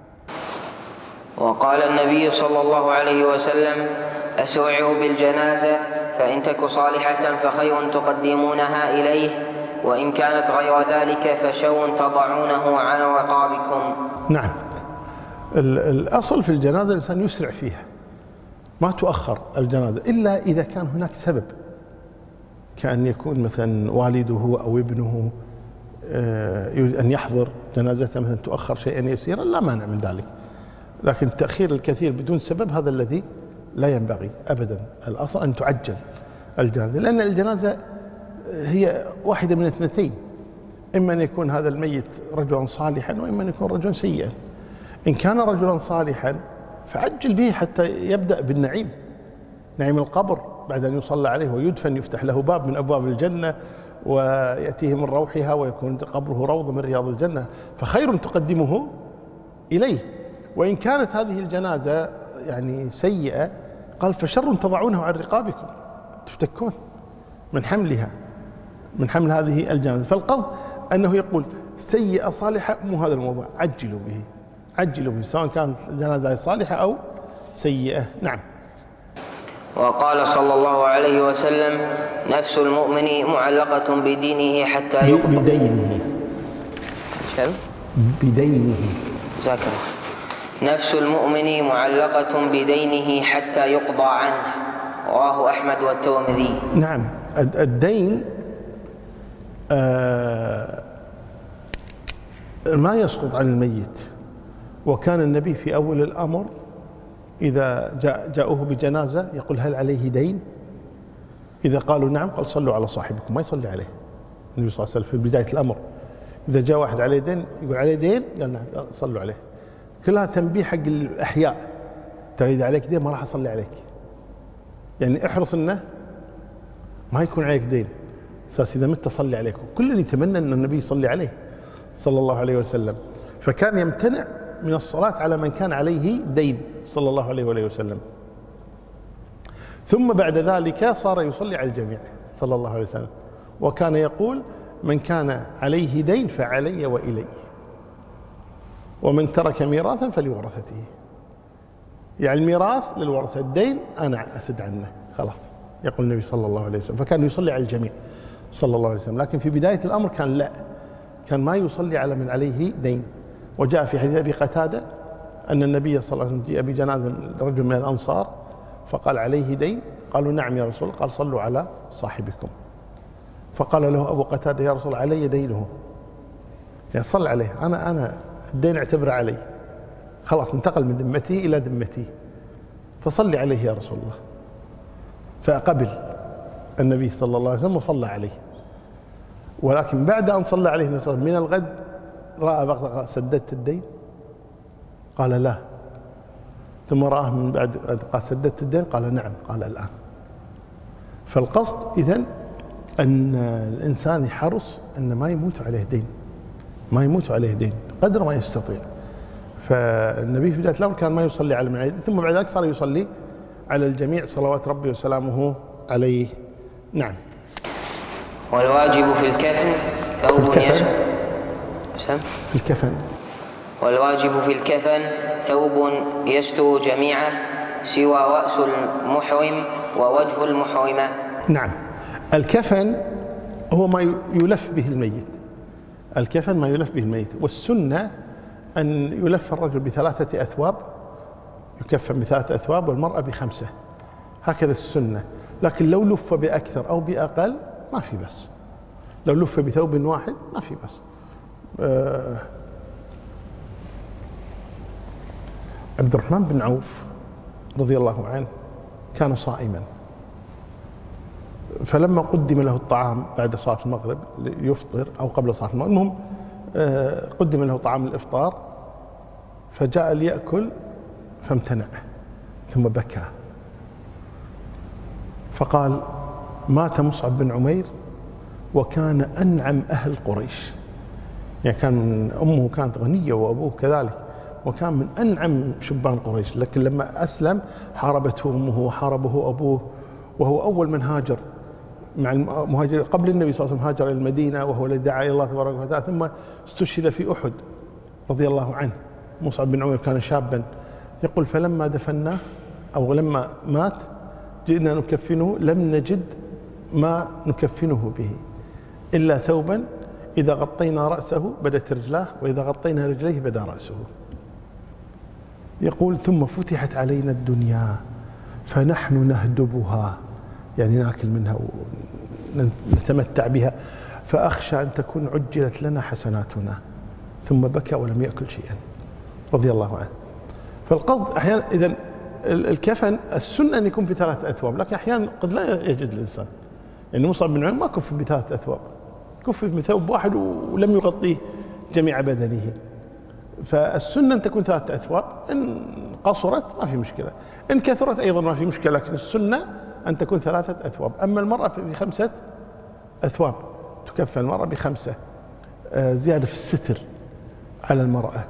وقال النبي صلى الله عليه وسلم: أسرعوا بالجنازة فإن تك صالحة فخير تقدمونها إليه، وإن كانت غير ذلك فشر تضعونه على رقابكم. نعم. الأصل في الجنازة الإنسان يسرع فيها، ما تؤخر الجنازة إلا إذا كان هناك سبب، كأن يكون مثلا والده أو ابنه يريد أن يحضر جنازته مثلا تؤخر شيئا يسيرا لا مانع من ذلك. لكن التأخير الكثير بدون سبب هذا الذي لا ينبغي أبدا. الأصل أن تعجل الجنازة، لأن الجنازة هي واحدة من اثنتين: إما أن يكون هذا الميت رجلا صالحا، وإما أن يكون رجلا سيئا. إن كان رجلا صالحا فعجل به حتى يبدأ بالنعيم، نعيم القبر، بعد أن يصلى عليه ويدفن يفتح له باب من أبواب الجنة ويأتيه من روحها ويكون قبره روضة من رياض الجنة، فخير تقدمه إليه. وإن كانت هذه الجنازة يعني سيئة قال: فشر تضعونه عن رقابكم، تفتكون من حملها، من حمل هذه الجنازة. فالقصد أنه يقول سيئة صالحة، مو هذا الموضوع، عجلوا به، عجلوا به سواء كانت الجنازة صالحة أو سيئة. نعم. وقال صلى الله عليه وسلم: نفس المؤمن معلقة بدينه حتى يقضى بدينه بدينه جزاك الله. نفس المؤمن معلقة بدينه حتى يقضى عنه. رواه أحمد والترمذي. نعم. الدين آه ما يسقط عن الميت. وكان النبي في أول الأمر إذا جاء جاءوه بجنازة يقول: هل عليه دين؟ إذا قالوا نعم قال: صلوا على صاحبكم. ما يصلي عليه النبي صلى الله عليه وسلم في بداية الأمر. إذا جاء واحد عليه دين يقول: عليه دين؟ قال: نعم. صلوا عليه. كلها تنبيه حق الأحياء. ترى إذا عليك دين ما راح أصلي عليك، يعني احرص إنه ما يكون عليك دين، أساس إذا مت صلي عليك. كل يتمنى أن النبي يصلي عليه صلى الله عليه وسلم. فكان يمتنع من الصلاة على من كان عليه دين صلى الله عليه وآله وسلم. ثم بعد ذلك صار يصلي على الجميع صلى الله عليه وسلم، وكان يقول: من كان عليه دين فعلي وإلي، ومن ترك ميراثا فلورثته. يعني الميراث للورثة، الدين أنا أسد عنه خلاص، يقول النبي صلى الله عليه وسلم. فكان يصلي على الجميع صلى الله عليه وسلم. لكن في بداية الأمر كان لا، كان ما يصلي على من عليه دين. وجاء في حديث أبي قتادة أن النبي صلى الله عليه وسلم جاء بجنازة رجل من الأنصار فقال: عليه دين؟ قالوا: نعم يا رسول الله. قال: صلوا على صاحبكم. فقال له أبو قتادة: يا رسول الله علي دينه، يعني صل عليه، أنا أنا الدين اعتبره علي، خلاص انتقل من ذمتي إلى ذمتي، فصلي عليه يا رسول الله. فقبل النبي صلى الله عليه وسلم وصلى عليه. ولكن بعد أن صلى عليه من الغد رأى بغض: سددت الدين؟ قال: لا. ثم رآه من بعد قال: سددت الدين؟ قال: نعم. قال: الآن. فالقصد إذن أن الإنسان يحرص أن ما يموت عليه دين، ما يموت عليه دين قدر ما يستطيع. فالنبي في بداية الأمر كان ما يصلي على من عليه، ثم بعد ذلك صار يصلي على الجميع صلوات ربي وسلامه عليه. نعم. والواجب في الكفن ثوب الكفن يستر في الكفن والواجب في الكفن ثوب يستر جميعه سوى رأس المحرم ووجه المحرمة. نعم. الكفن هو ما يلف به الميت، الكفن ما يلف به الميت، والسنة أن يلف الرجل بثلاثة أثواب، يكفن بثلاثة أثواب، والمرأة بخمسة، هكذا السنة. لكن لو لف بأكثر أو بأقل ما في بس، لو لف بثوب واحد ما في بس. آه عبد الرحمن بن عوف رضي الله عنه كان صائما، فلما قدم له الطعام بعد صلاة المغرب يفطر أو قبل صلاة المغرب، المهم آه قدم له طعام الإفطار، فجاء ليأكل فامتنع ثم بكى، فقال: مات مصعب بن عمير وكان أنعم أهل قريش، يعني كان من أمه كانت غنية وأبوه كذلك، وكان من أنعم شبان قريش، لكن لما أسلم حاربته أمه وحاربه أبوه، وهو أول من هاجر مع المهاجر قبل النبي صلى الله عليه وسلم، هاجر إلى المدينة وهو الذي دعا إلى الله تبارك وتعالى، ثم استشهد في أحد رضي الله عنه. مصعب بن عمير كان شابا، يقول: فلما دفناه أو لما مات جئنا نكفنه لم نجد ما نكفنه به إلا ثوبا إذا غطينا رأسه بدت رجلاه وإذا غطينا رجليه بدا رأسه. يقول: ثم فتحت علينا الدنيا فنحن نهدبها، يعني ناكل منها ونتمتع بها، فأخشى أن تكون عجلت لنا حسناتنا. ثم بكى ولم يأكل شيئا رضي الله عنه. فالقصد أحيانا إذا الكفن السنة أن يكون في ثلاثة أثواب، لكن أحيانا قد لا يجد الإنسان، يعني مصعب بن عمير ما كف بثلاثة أثواب، كف بثوب واحد ولم يغطيه جميع بدنه. فالسنة أن تكون ثلاثة أثواب، إن قصرت ما في مشكلة، إن كثرت أيضا ما في مشكلة، لكن السنة أن تكون ثلاثة أثواب. أما المرأة بخمسة أثواب، تكفن المرأة بخمسة، زيادة في الستر على المرأة.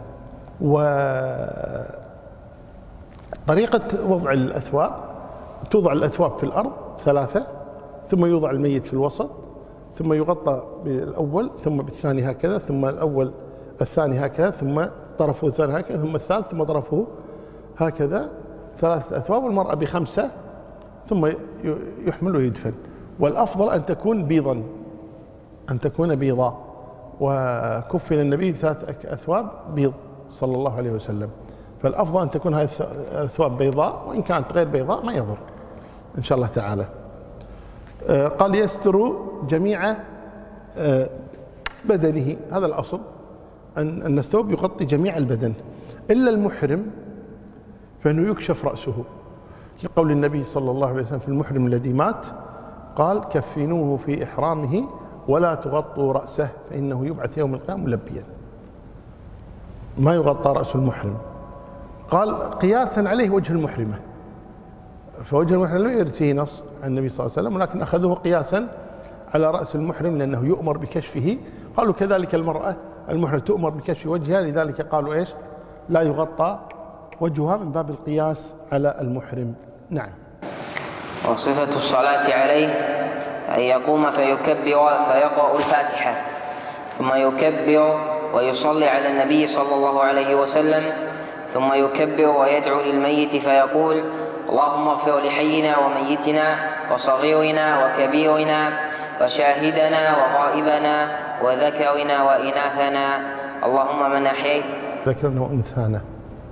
وطريقة وضع الأثواب: توضع الأثواب في الأرض ثلاثة، ثم يوضع الميت في الوسط، ثم يغطى بالأول، ثم بالثاني هكذا، ثم الأول الثاني هكذا، ثم طرفه الثاني هكذا، ثم الثالث، ثم طرفه هكذا، ثلاثة أثواب. والمرأة بخمسة، ثم يحمل ويدفن. والأفضل أن تكون بيضا، أن تكون بيضا، وكفن النبي ثلاث أثواب بيض صلى الله عليه وسلم، فالأفضل أن تكون هذه الأثواب بيضاء، وإن كانت غير بيضاء ما يضر إن شاء الله تعالى. قال: يستر جميع بدنه، هذا الأصل، أن الثوب يغطي جميع البدن إلا المحرم فإنه يكشف رأسه، لقول النبي صلى الله عليه وسلم في المحرم الذي مات، قال: كفنوه في إحرامه ولا تغطوا رأسه فإنه يبعث يوم القيامة ملبيا. ما يغطى رأس المحرم، قال قياسا عليه وجه المحرمة، فوجه المحرم لم يرد فيه نص عن النبي صلى الله عليه وسلم، ولكن أخذوه قياسا على رأس المحرم لأنه يؤمر بكشفه. قالوا كذلك المرأة المحرم تؤمر بكشف وجهها، لذلك قالوا إيش؟ لا يغطى وجهها، من باب القياس على المحرم. نعم. وصفة الصلاة عليه أن يقوم فيكبر فيقرأ الفاتحة، ثم يكبر ويصلي على النبي صلى الله عليه وسلم، ثم يكبر ويدعو للميت فيقول: اللهم اغفر لحينا وميتنا وصغيرنا وكبيرنا وشاهدنا وغائبنا وذكرنا وإناثنا، اللهم من أحييت ذكرنا وأنثانا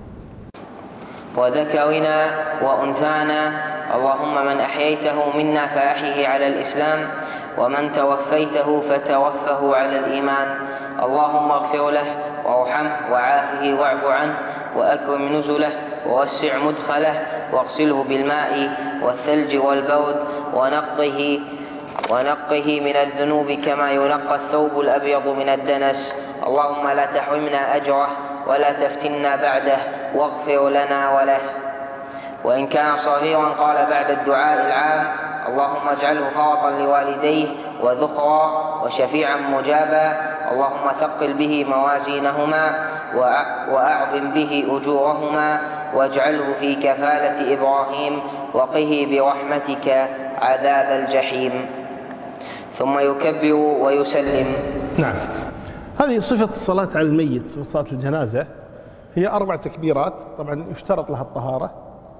وذكرنا وأنثانا، اللهم من أحييته منا فأحيه على الإسلام، ومن توفيته فتوفه على الإيمان، اللهم اغفر له وارحمه وعافه واعف عنه وأكرم نزله ووسع مدخله واغسله بالماء والثلج والبرد ونقه ونقه من الذنوب كما ينقى الثوب الأبيض من الدنس، اللهم لا تحرمنا أجره ولا تفتنا بعده واغفر لنا وله. وإن كان صغيرا قال بعد الدعاء العام: اللهم اجعله فرطا لوالديه وذخرا وشفيعا مجابا، اللهم ثقل به موازينهما وأعظم به أجورهما، واجعله في كفالة إبراهيم، وقه برحمتك عذاب الجحيم، ثم يكبر ويسلم. نعم. هذه صفة الصلاة على الميت، صفة صلاة الجنازة، هي أربع تكبيرات. طبعا يشترط لها الطهارة،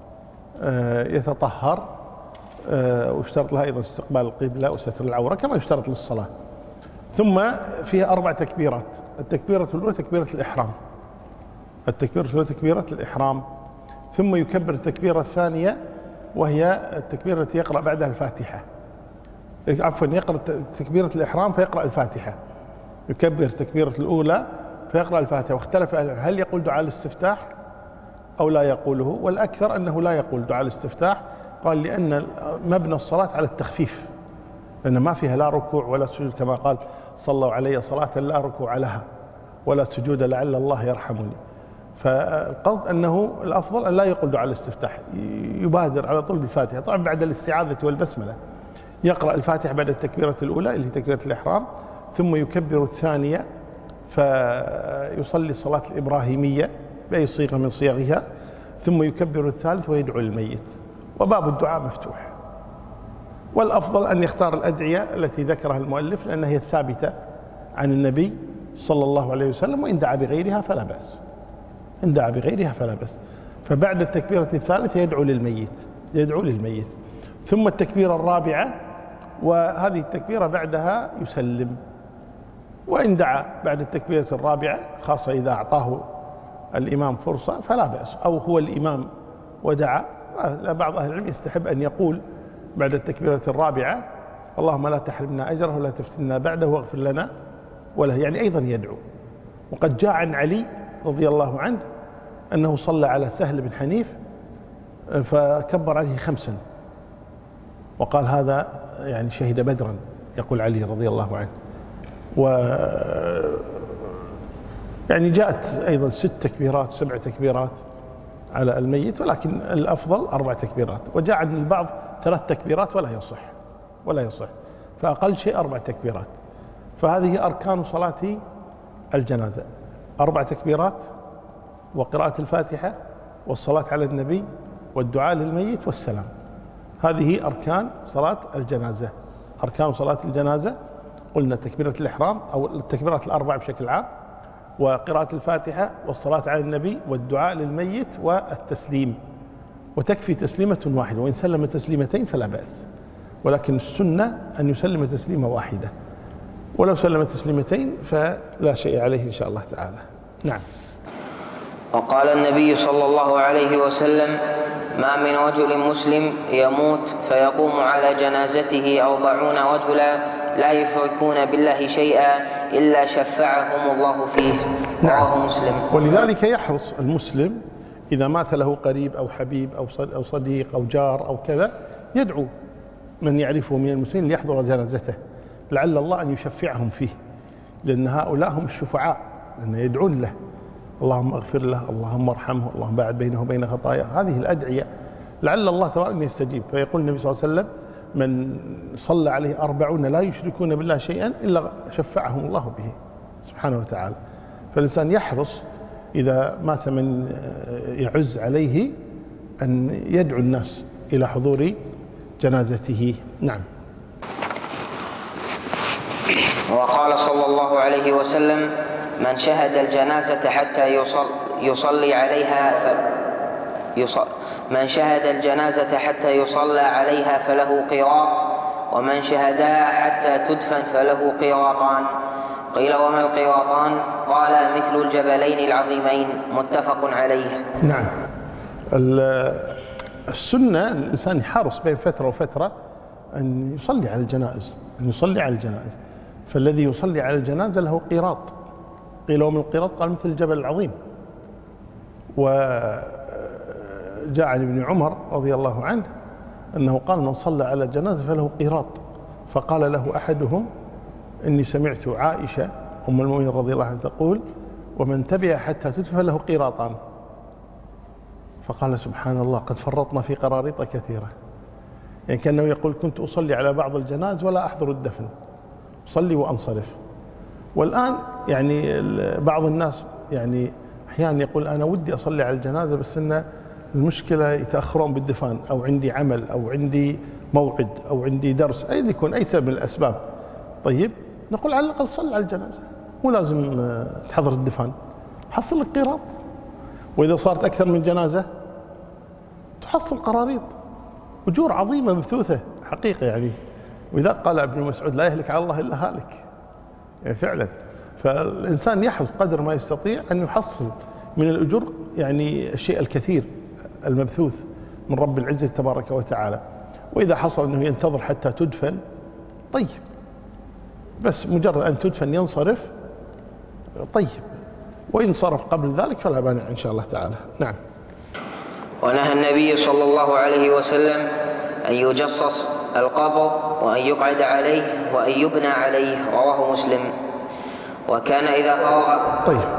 يتطهر، ويشترط لها أيضا استقبال القبلة وستر العورة كما يشترط للصلاة. ثم فيها أربع تكبيرات. التكبيرة الأولى تكبيرة الإحرام، التكبيرة الأولى تكبيرة الإحرام، ثم يكبر التكبيرة الثانية وهي التكبيرة التي يقرأ بعدها الفاتحة، عفوا يقرأ تكبيرة الإحرام فيقرأ الفاتحة، يكبر تكبيرة الأولى فيقرأ الفاتحة. واختلف هل يقول دعاء الاستفتاح أو لا يقوله، والأكثر أنه لا يقول دعاء الاستفتاح. قال لأن مبنى الصلاة على التخفيف، لأن ما فيها لا ركوع ولا سجود، كما قال صلوا علي صلاة لا ركوع لها ولا سجود لعل الله يرحمني. فالقصد أنه الأفضل أن لا يقول دعاء الاستفتاح، يبادر على طول بالفاتحة. طبعا بعد الاستعاذة والبسملة يقرأ الفاتحة بعد التكبيرة الأولى اللي هي تكبيرة الإحرام، ثم يكبر الثانية فيصلي الصلاة الإبراهيمية بأي صيغة من صيغها، ثم يكبر الثالث ويدعو الميت، وباب الدعاء مفتوح. والأفضل أن يختار الأدعية التي ذكرها المؤلف لأنها هي الثابتة عن النبي صلى الله عليه وسلم، وإن دعا بغيرها فلا بأس، إن دعا بغيرها فلا بأس. فبعد التكبيرة الثالثة يدعو للميت، يدعو للميت ثم التكبيرة الرابعة، وهذه التكبيرة بعدها يسلم. وإن دعا بعد التكبيرة الرابعة، خاصة إذا أعطاه الإمام فرصة فلا بأس، أو هو الإمام ودعا. بعض أهل العلم يستحب أن يقول بعد التكبيرة الرابعة اللهم لا تحرمنا أجره ولا تفتنا بعده واغفر لنا وله، يعني أيضا يدعو. وقد جاء عن علي رضي الله عنه أنه صلى على سهل بن حنيف فكبر عليه خمسا، وقال هذا يعني شهد بدرا، يقول علي رضي الله عنه. و يعني جاءت أيضا ست تكبيرات سبع تكبيرات على الميت، ولكن الأفضل أربع تكبيرات. وجاء عن البعض ثلاث تكبيرات ولا يصح، ولا يصح، فأقل شيء أربع تكبيرات. فهذه أركان صلاة الجنازة: أربع تكبيرات، وقراءة الفاتحة، والصلاة على النبي، والدعاء للميت، والسلام. هذه أركان صلاة الجنازة. أركان صلاة الجنازة قلنا تكبيرة الإحرام أو التكبيرات الأربع بشكل عام، وقراءة الفاتحة، والصلاة على النبي، والدعاء للميت، والتسليم. وتكفي تسليمة واحدة، وإن سلم تسليمتين فلا بأس، ولكن السنة أن يسلم تسليمة واحدة، ولو سلم تسليمتين فلا شيء عليه إن شاء الله تعالى. نعم. وقال النبي صلى الله عليه وسلم: ما من رجل مسلم يموت فيقوم على جنازته أربعون رجلا لا يشركون بالله شيئا إلا شفعهم الله فيه. رواه مسلم. ولذلك يحرص المسلم إذا مات له قريب أو حبيب أو صديق أو جار أو كذا، يدعو من يعرفه من المسلمين ليحضر جنازته لعل الله أن يشفعهم فيه، لأن هؤلاء هم الشفعاء، لأن يدعون له: اللهم اغفر له، اللهم ارحمه، اللهم باعد بينه وبين خطاياه. هذه الأدعية لعل الله تبارك أن يستجيب. فيقول النبي صلى الله عليه وسلم: من صلى عليه أربعون لا يشركون بالله شيئا إلا شفعهم الله به سبحانه وتعالى. فالإنسان يحرص إذا مات من يعز عليه أن يدعو الناس إلى حضور جنازته. نعم. وقال صلى الله عليه وسلم: من شهد الجنازة حتى يصل يصلي عليها ف... يصل... من شهد الجنازة حتى يصلى عليها فله قيراط، ومن شهدها حتى تدفن فله قيراطان. قيل: وما القيراطان؟ قال: مثل الجبلين العظيمين. متفق عليه. نعم. السنة الإنسان يحرص بين فترة وفترة أن يصلي على الجنائز، أن يصلي على الجنائز. فالذي يصلي على الجنازة له قيراط. قيل: ومن القيراط؟ قال: مثل الجبل العظيم. وجاء عن ابن عمر رضي الله عنه أنه قال: من صلى على الجنازة فله قيراط. فقال له أحدهم: إني سمعت عائشة أم المؤمنين رضي الله عنها تقول: ومن تبع حتى تدفن له قيراطان. فقال: سبحان الله، قد فرطنا في قراريط كثيرة. يعني كأنه يقول: كنت أصلي على بعض الجنائز ولا أحضر الدفن، أصلي وأنصرف. والآن يعني بعض الناس يعني أحيانا يقول: أنا ودي أصلي على الجنازة بس إن المشكلة يتأخرون بالدفن، أو عندي عمل، أو عندي موعد أو عندي درس، أي يكون أي سبب من الأسباب، طيب نقول على الأقل صل على الجنازة، مو لازم تحضر الدفن، حصل لك قيراط. وإذا صارت أكثر من جنازة تحصل قراريط، أجور عظيمة مبثوثة حقيقة يعني. وإذا قال ابن مسعود لا يهلك على الله إلا هالك، يعني فعلا. فالإنسان يحرص قدر ما يستطيع أن يحصل من الأجور يعني الشيء الكثير المبثوث من رب العزة تبارك وتعالى. وإذا حصل أنه ينتظر حتى تدفن، طيب، بس مجرد أن تدفن ينصرف، طيب، وإن صرف قبل ذلك فلا مانع إن شاء الله تعالى. نعم. ونهى النبي صلى الله عليه وسلم أن يجصص القبر وأن يقعد عليه وأن يبنى عليه، رواه مسلم. وكان إذا فرغ. طيب،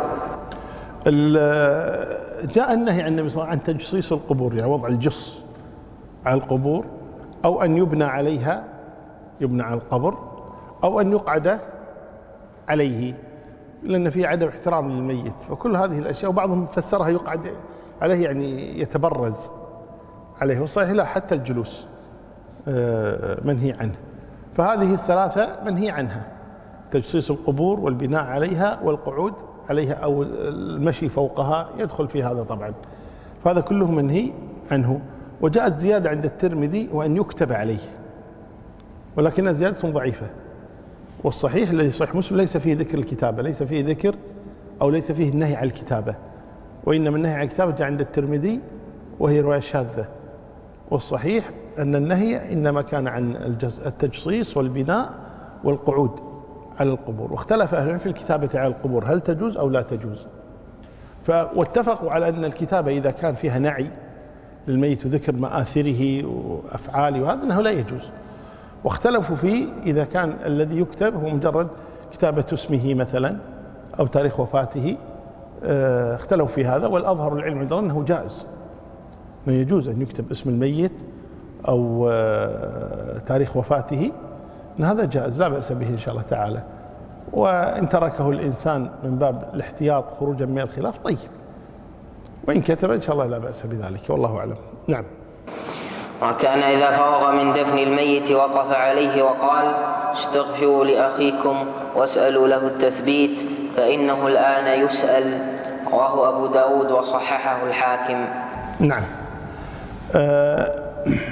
جاء النهي عن النبي صلى الله عليه وسلم عن تجصيص القبور، يعني وضع الجص على القبور، أو أن يبنى عليها، يبنى على القبر، أو أن يقعد عليه، لأن فيه عدم احترام للميت. وكل هذه الأشياء، وبعضهم فسرها يقعد عليه يعني يتبرز عليه، والصحيح لا، حتى الجلوس منهي عنه. فهذه الثلاثة منهي عنها: تجصيص القبور والبناء عليها والقعود عليها أو المشي فوقها، يدخل في هذا طبعا، فهذا كله منهي عنه. وجاءت زيادة عند الترمذي وأن يكتب عليه، ولكن زيادة ضعيفة. والصحيح الذي صحيح مسلم ليس فيه ذكر الكتابة، ليس فيه ذكر أو ليس فيه النهي عن الكتابة، وإنما النهي عن الكتابة جاء عند الترمذي وهي رواية شاذة. والصحيح أن النهي إنما كان عن التجصيص والبناء والقعود على القبور. واختلف أهل العلم في الكتابة على القبور، هل تجوز أو لا تجوز. واتفقوا على أن الكتابة إذا كان فيها نعي للميت وذكر مآثره وأفعاله وهذا أنه لا يجوز. واختلفوا فيه إذا كان الذي يكتب هو مجرد كتابة اسمه مثلا أو تاريخ وفاته، اختلفوا في هذا. والأظهر العلم عندنا أنه جائز، أنه يجوز أن يكتب اسم الميت أو تاريخ وفاته، أن هذا جائز لا بأس به إن شاء الله تعالى. وإن تركه الإنسان من باب الاحتياط خروجا من الخلاف طيب، وإن كتب إن شاء الله لا بأس بذلك، والله أعلم. نعم. وكان إذا فرغ من دفن الميت وقف عليه وقال: استغفروا لأخيكم واسألوا له التثبيت فإنه الآن يسأل، رواه أبو داود وصححه الحاكم. نعم. آه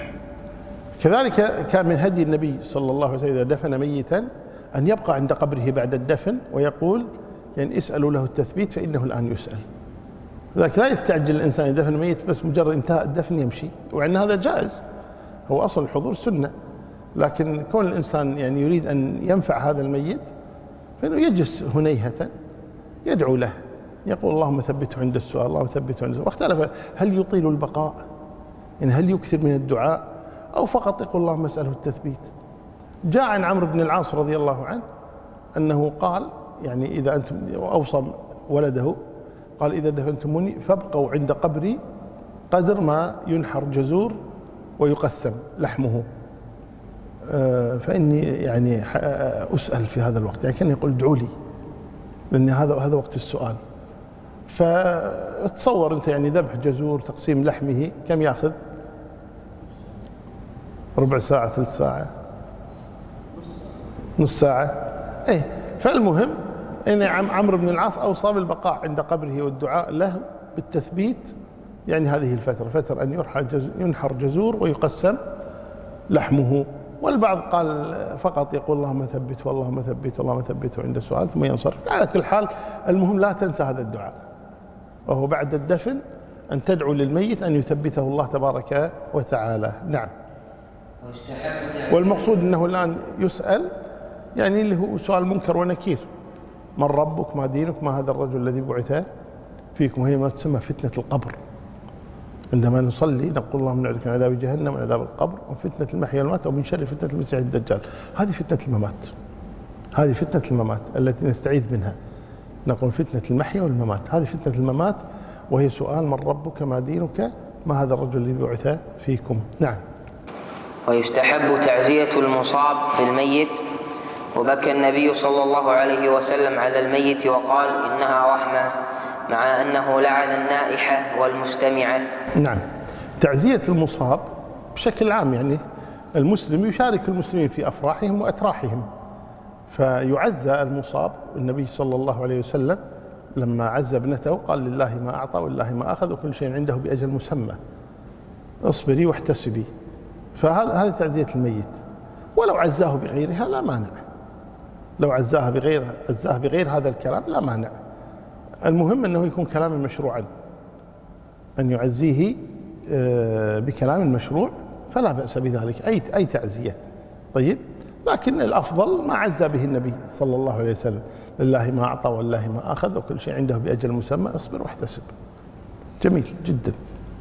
كذلك كان من هدي النبي صلى الله عليه وسلم إذا دفن ميتا أن يبقى عند قبره بعد الدفن ويقول يعني اسألوا له التثبيت فإنه الآن يسأل. لذلك لا يستعجل الإنسان يدفن ميت بس مجرد انتهاء الدفن يمشي، وعن هذا جائز، هو أصل الحضور سنة. لكن كون الإنسان يعني يريد أن ينفع هذا الميت فإنه يجلس هنيهة يدعو له، يقول اللهم ثبته عند السؤال، اللهم ثبته عند السؤال. واختلف هل يطيل البقاء، يعني هل يكثر من الدعاء، أو فقط يقول اللهم اسأله التثبيت. جاء عن عمرو بن العاص رضي الله عنه أنه قال يعني إذا أنتم، أوصى ولده قال إذا دفنتموني فابقوا عند قبري قدر ما ينحر جزور ويقسم لحمه، فإني يعني أسأل في هذا الوقت، يعني كان يقول ادعوا لي، لأن هذا هذا وقت السؤال. فتصور أنت يعني ذبح جزور تقسيم لحمه كم يأخذ؟ ربع ساعة، ثلث ساعة، نص ساعة، إيه. فالمهم إن عمرو بن العاص أوصى بالبقاء عند قبره والدعاء له بالتثبيت، يعني هذه الفترة فترة أن ينحر جزور ويقسم لحمه. والبعض قال فقط يقول اللهم ثبت واللهم ثبت اللهم ثبته عند السؤال ثم ينصرف. على كل حال المهم لا تنسى هذا الدعاء، وهو بعد الدفن أن تدعو للميت أن يثبته الله تبارك وتعالى. نعم. والمقصود أنه الآن يسأل يعني اللي هو سؤال منكر ونكير: من ربك، ما دينك، ما هذا الرجل الذي بعث فيكم. وهي ما تسمى فتنة القبر. عندما نصلي نقول اللهم نعوذ بك من عذاب جهنم ومن عذاب القبر ومن فتنة المحيا والممات ومن شر فتنة المسيح الدجال. هذه فتنة الممات، هذه فتنة الممات التي نستعيذ منها. نقول فتنة المحيا والممات، هذه فتنة الممات، وهي سؤال من ربك، ما دينك، ما هذا الرجل الذي بعث فيكم. نعم. ويستحب تعزية المصاب بالميت. وبكى النبي صلى الله عليه وسلم على الميت وقال إنها رحمة، مع أنه لعن النائحة والمستمعة. نعم. تعزية المصاب بشكل عام يعني المسلم يشارك المسلمين في أفراحهم وأتراحهم، فيعزى المصاب. النبي صلى الله عليه وسلم لما عزى ابنته قال لله ما أعطى ولله ما أخذ وكل شيء عنده بأجل مسمى، اصبري واحتسبي. فهذا هذا تعزية الميت. ولو عزاه بغيرها لا مانع، لو عزاها بغير عزاه بغير هذا الكلام لا مانع. المهم أنه يكون كلاما مشروعا، أن يعزيه بكلام مشروع فلا بأس بذلك، أي أي تعزية. طيب، لكن الأفضل ما عزى به النبي صلى الله عليه وسلم، لله ما أعطى والله ما أخذ وكل شيء عنده بأجل مسمى، اصبر واحتسب. جميل جدا.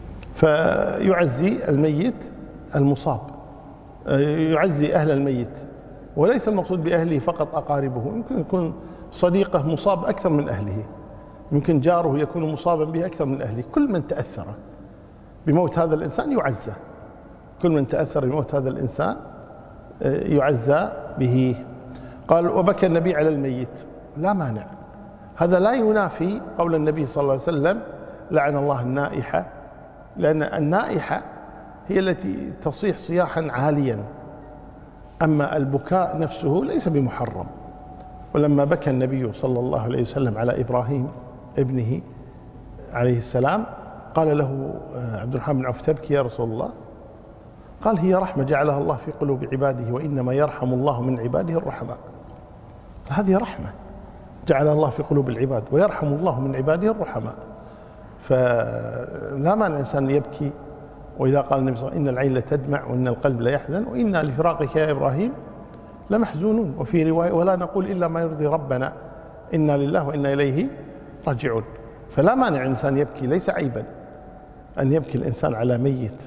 فيعزي الميت المصاب، يعزي أهل الميت، وليس المقصود بأهله فقط أقاربه، يمكن يكون صديقه مصاب أكثر من أهله، يمكن جاره يكون مصابا به أكثر من أهله. كل من تأثر بموت هذا الإنسان يعزى، كل من تأثر بموت هذا الإنسان يعزى به. قال وبكى النبي على الميت، لا مانع. هذا لا ينافي قول النبي صلى الله عليه وسلم لعن الله النائحة، لأن النائحة هي التي تصيح صياحا عاليا، أما البكاء نفسه ليس بمحرم. ولما بكى النبي صلى الله عليه وسلم على إبراهيم ابنه عليه السلام قال له عبد الرحمن بن عوف تبكي يا رسول الله؟ قال هي رحمة جعلها الله في قلوب عباده، وإنما يرحم الله من عباده الرحماء. هذه رحمة جعلها الله في قلوب العباد، ويرحم الله من عباده الرحماء. فلا مانع الإنسان يبكي. وإذا قال النبي صلى الله عليه وسلم إن العين لتدمع وإن القلب ليحزن وإنا لفراقك يا إبراهيم لمحزونون، وفي رواية ولا نقول إلا ما يرضي ربنا إنا لله وإنا إليه راجعون. فلا مانع الإنسان يبكي، ليس عيبا أن يبكي الإنسان على ميت،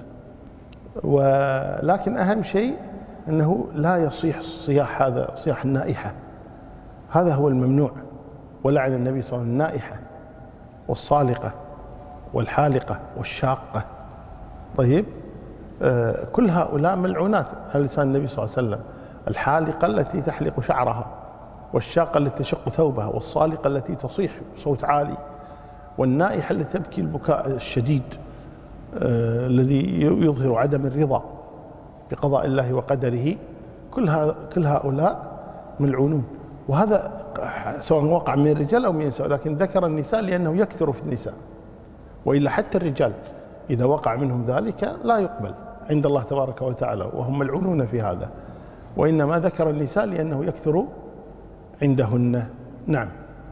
ولكن أهم شيء أنه لا يصيح صياح هذا صياح النائحة، هذا هو الممنوع. ولعن النبي صلى الله عليه وسلم النائحة والصالقة والحالقة والشاقة. طيب، آه كل هؤلاء ملعونات على لسان النبي صلى الله عليه وسلم. الحالقة التي تحلق شعرها، والشاقة التي تشق ثوبها، والصالقة التي تصيح بصوت عالي، والنائحة التي تبكي البكاء الشديد آه الذي يظهر عدم الرضا بقضاء الله وقدره. كل, كل هؤلاء ملعونون، وهذا سواء وقع من الرجال أو من النساء، لكن ذكر النساء لأنه يكثر في النساء، وإلا حتى الرجال إذا وقع منهم ذلك لا يقبل عند الله تبارك وتعالى، وهم ملعونون في هذا. وإنما ذكر النساء لأنه يكثر عندهن. نعم.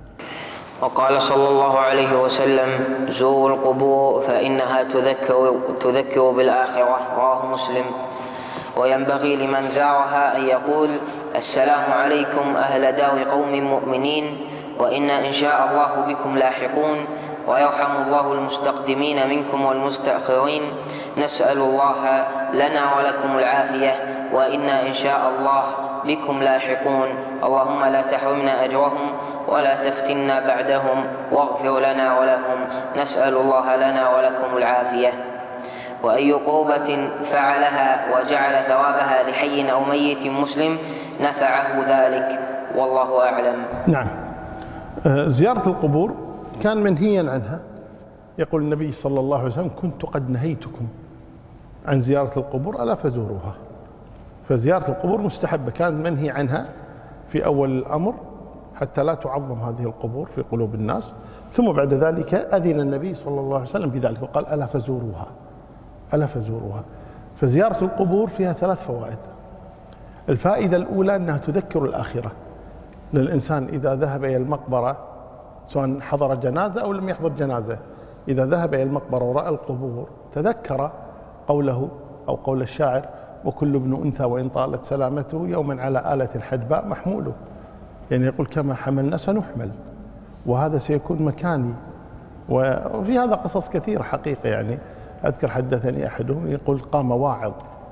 وقال صلى الله عليه وسلم زوروا القبور فإنها تذكر, تذكر بالآخرة، رواه مسلم. وينبغي لمن زارها أن يقول السلام عليكم أهل دار قوم مؤمنين وإنا إن شاء الله بكم لاحقون، ويرحم الله المستقدمين منكم والمستأخرين، نسأل الله لنا ولكم العافية وإنا إن شاء الله بكم لاحقون، اللهم لا تحرمنا أجرهم ولا تفتنا بعدهم واغفر لنا ولهم، نسأل الله لنا ولكم العافية. وأي قربة فعلها وجعل ثوابها لحي أو ميت مسلم نفعه ذلك، والله أعلم. نعم. زيارة القبور كان منهيا عنها. يقول النبي صلى الله عليه وسلم كنت قد نهيتكم عن زيارة القبور ألا فزوروها. فزيارة القبور مستحبة، كان منهي عنها في أول الأمر حتى لا تعظم هذه القبور في قلوب الناس، ثم بعد ذلك أذن النبي صلى الله عليه وسلم بذلك وقال ألا فزوروها ألا فزوروها. فزيارة القبور فيها ثلاث فوائد. الفائدة الأولى أنها تذكر الآخرة للإنسان إذا ذهب إلى المقبرة، سواء حضر جنازة أو لم يحضر جنازة، إذا ذهب إلى المقبرة ورأى القبور تذكر قوله أو قول الشاعر وكل ابن أنثى وإن طالت سلامته يوما على آلة الحدباء محموله، يعني يقول كما حملنا سنحمل، وهذا سيكون مكاني. وفي هذا قصص كثير حقيقة. يعني أذكر حدثني أحدهم يقول قام واعظ،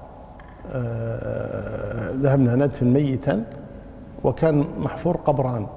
أه ذهبنا ندفن ميتا وكان محفور قبران،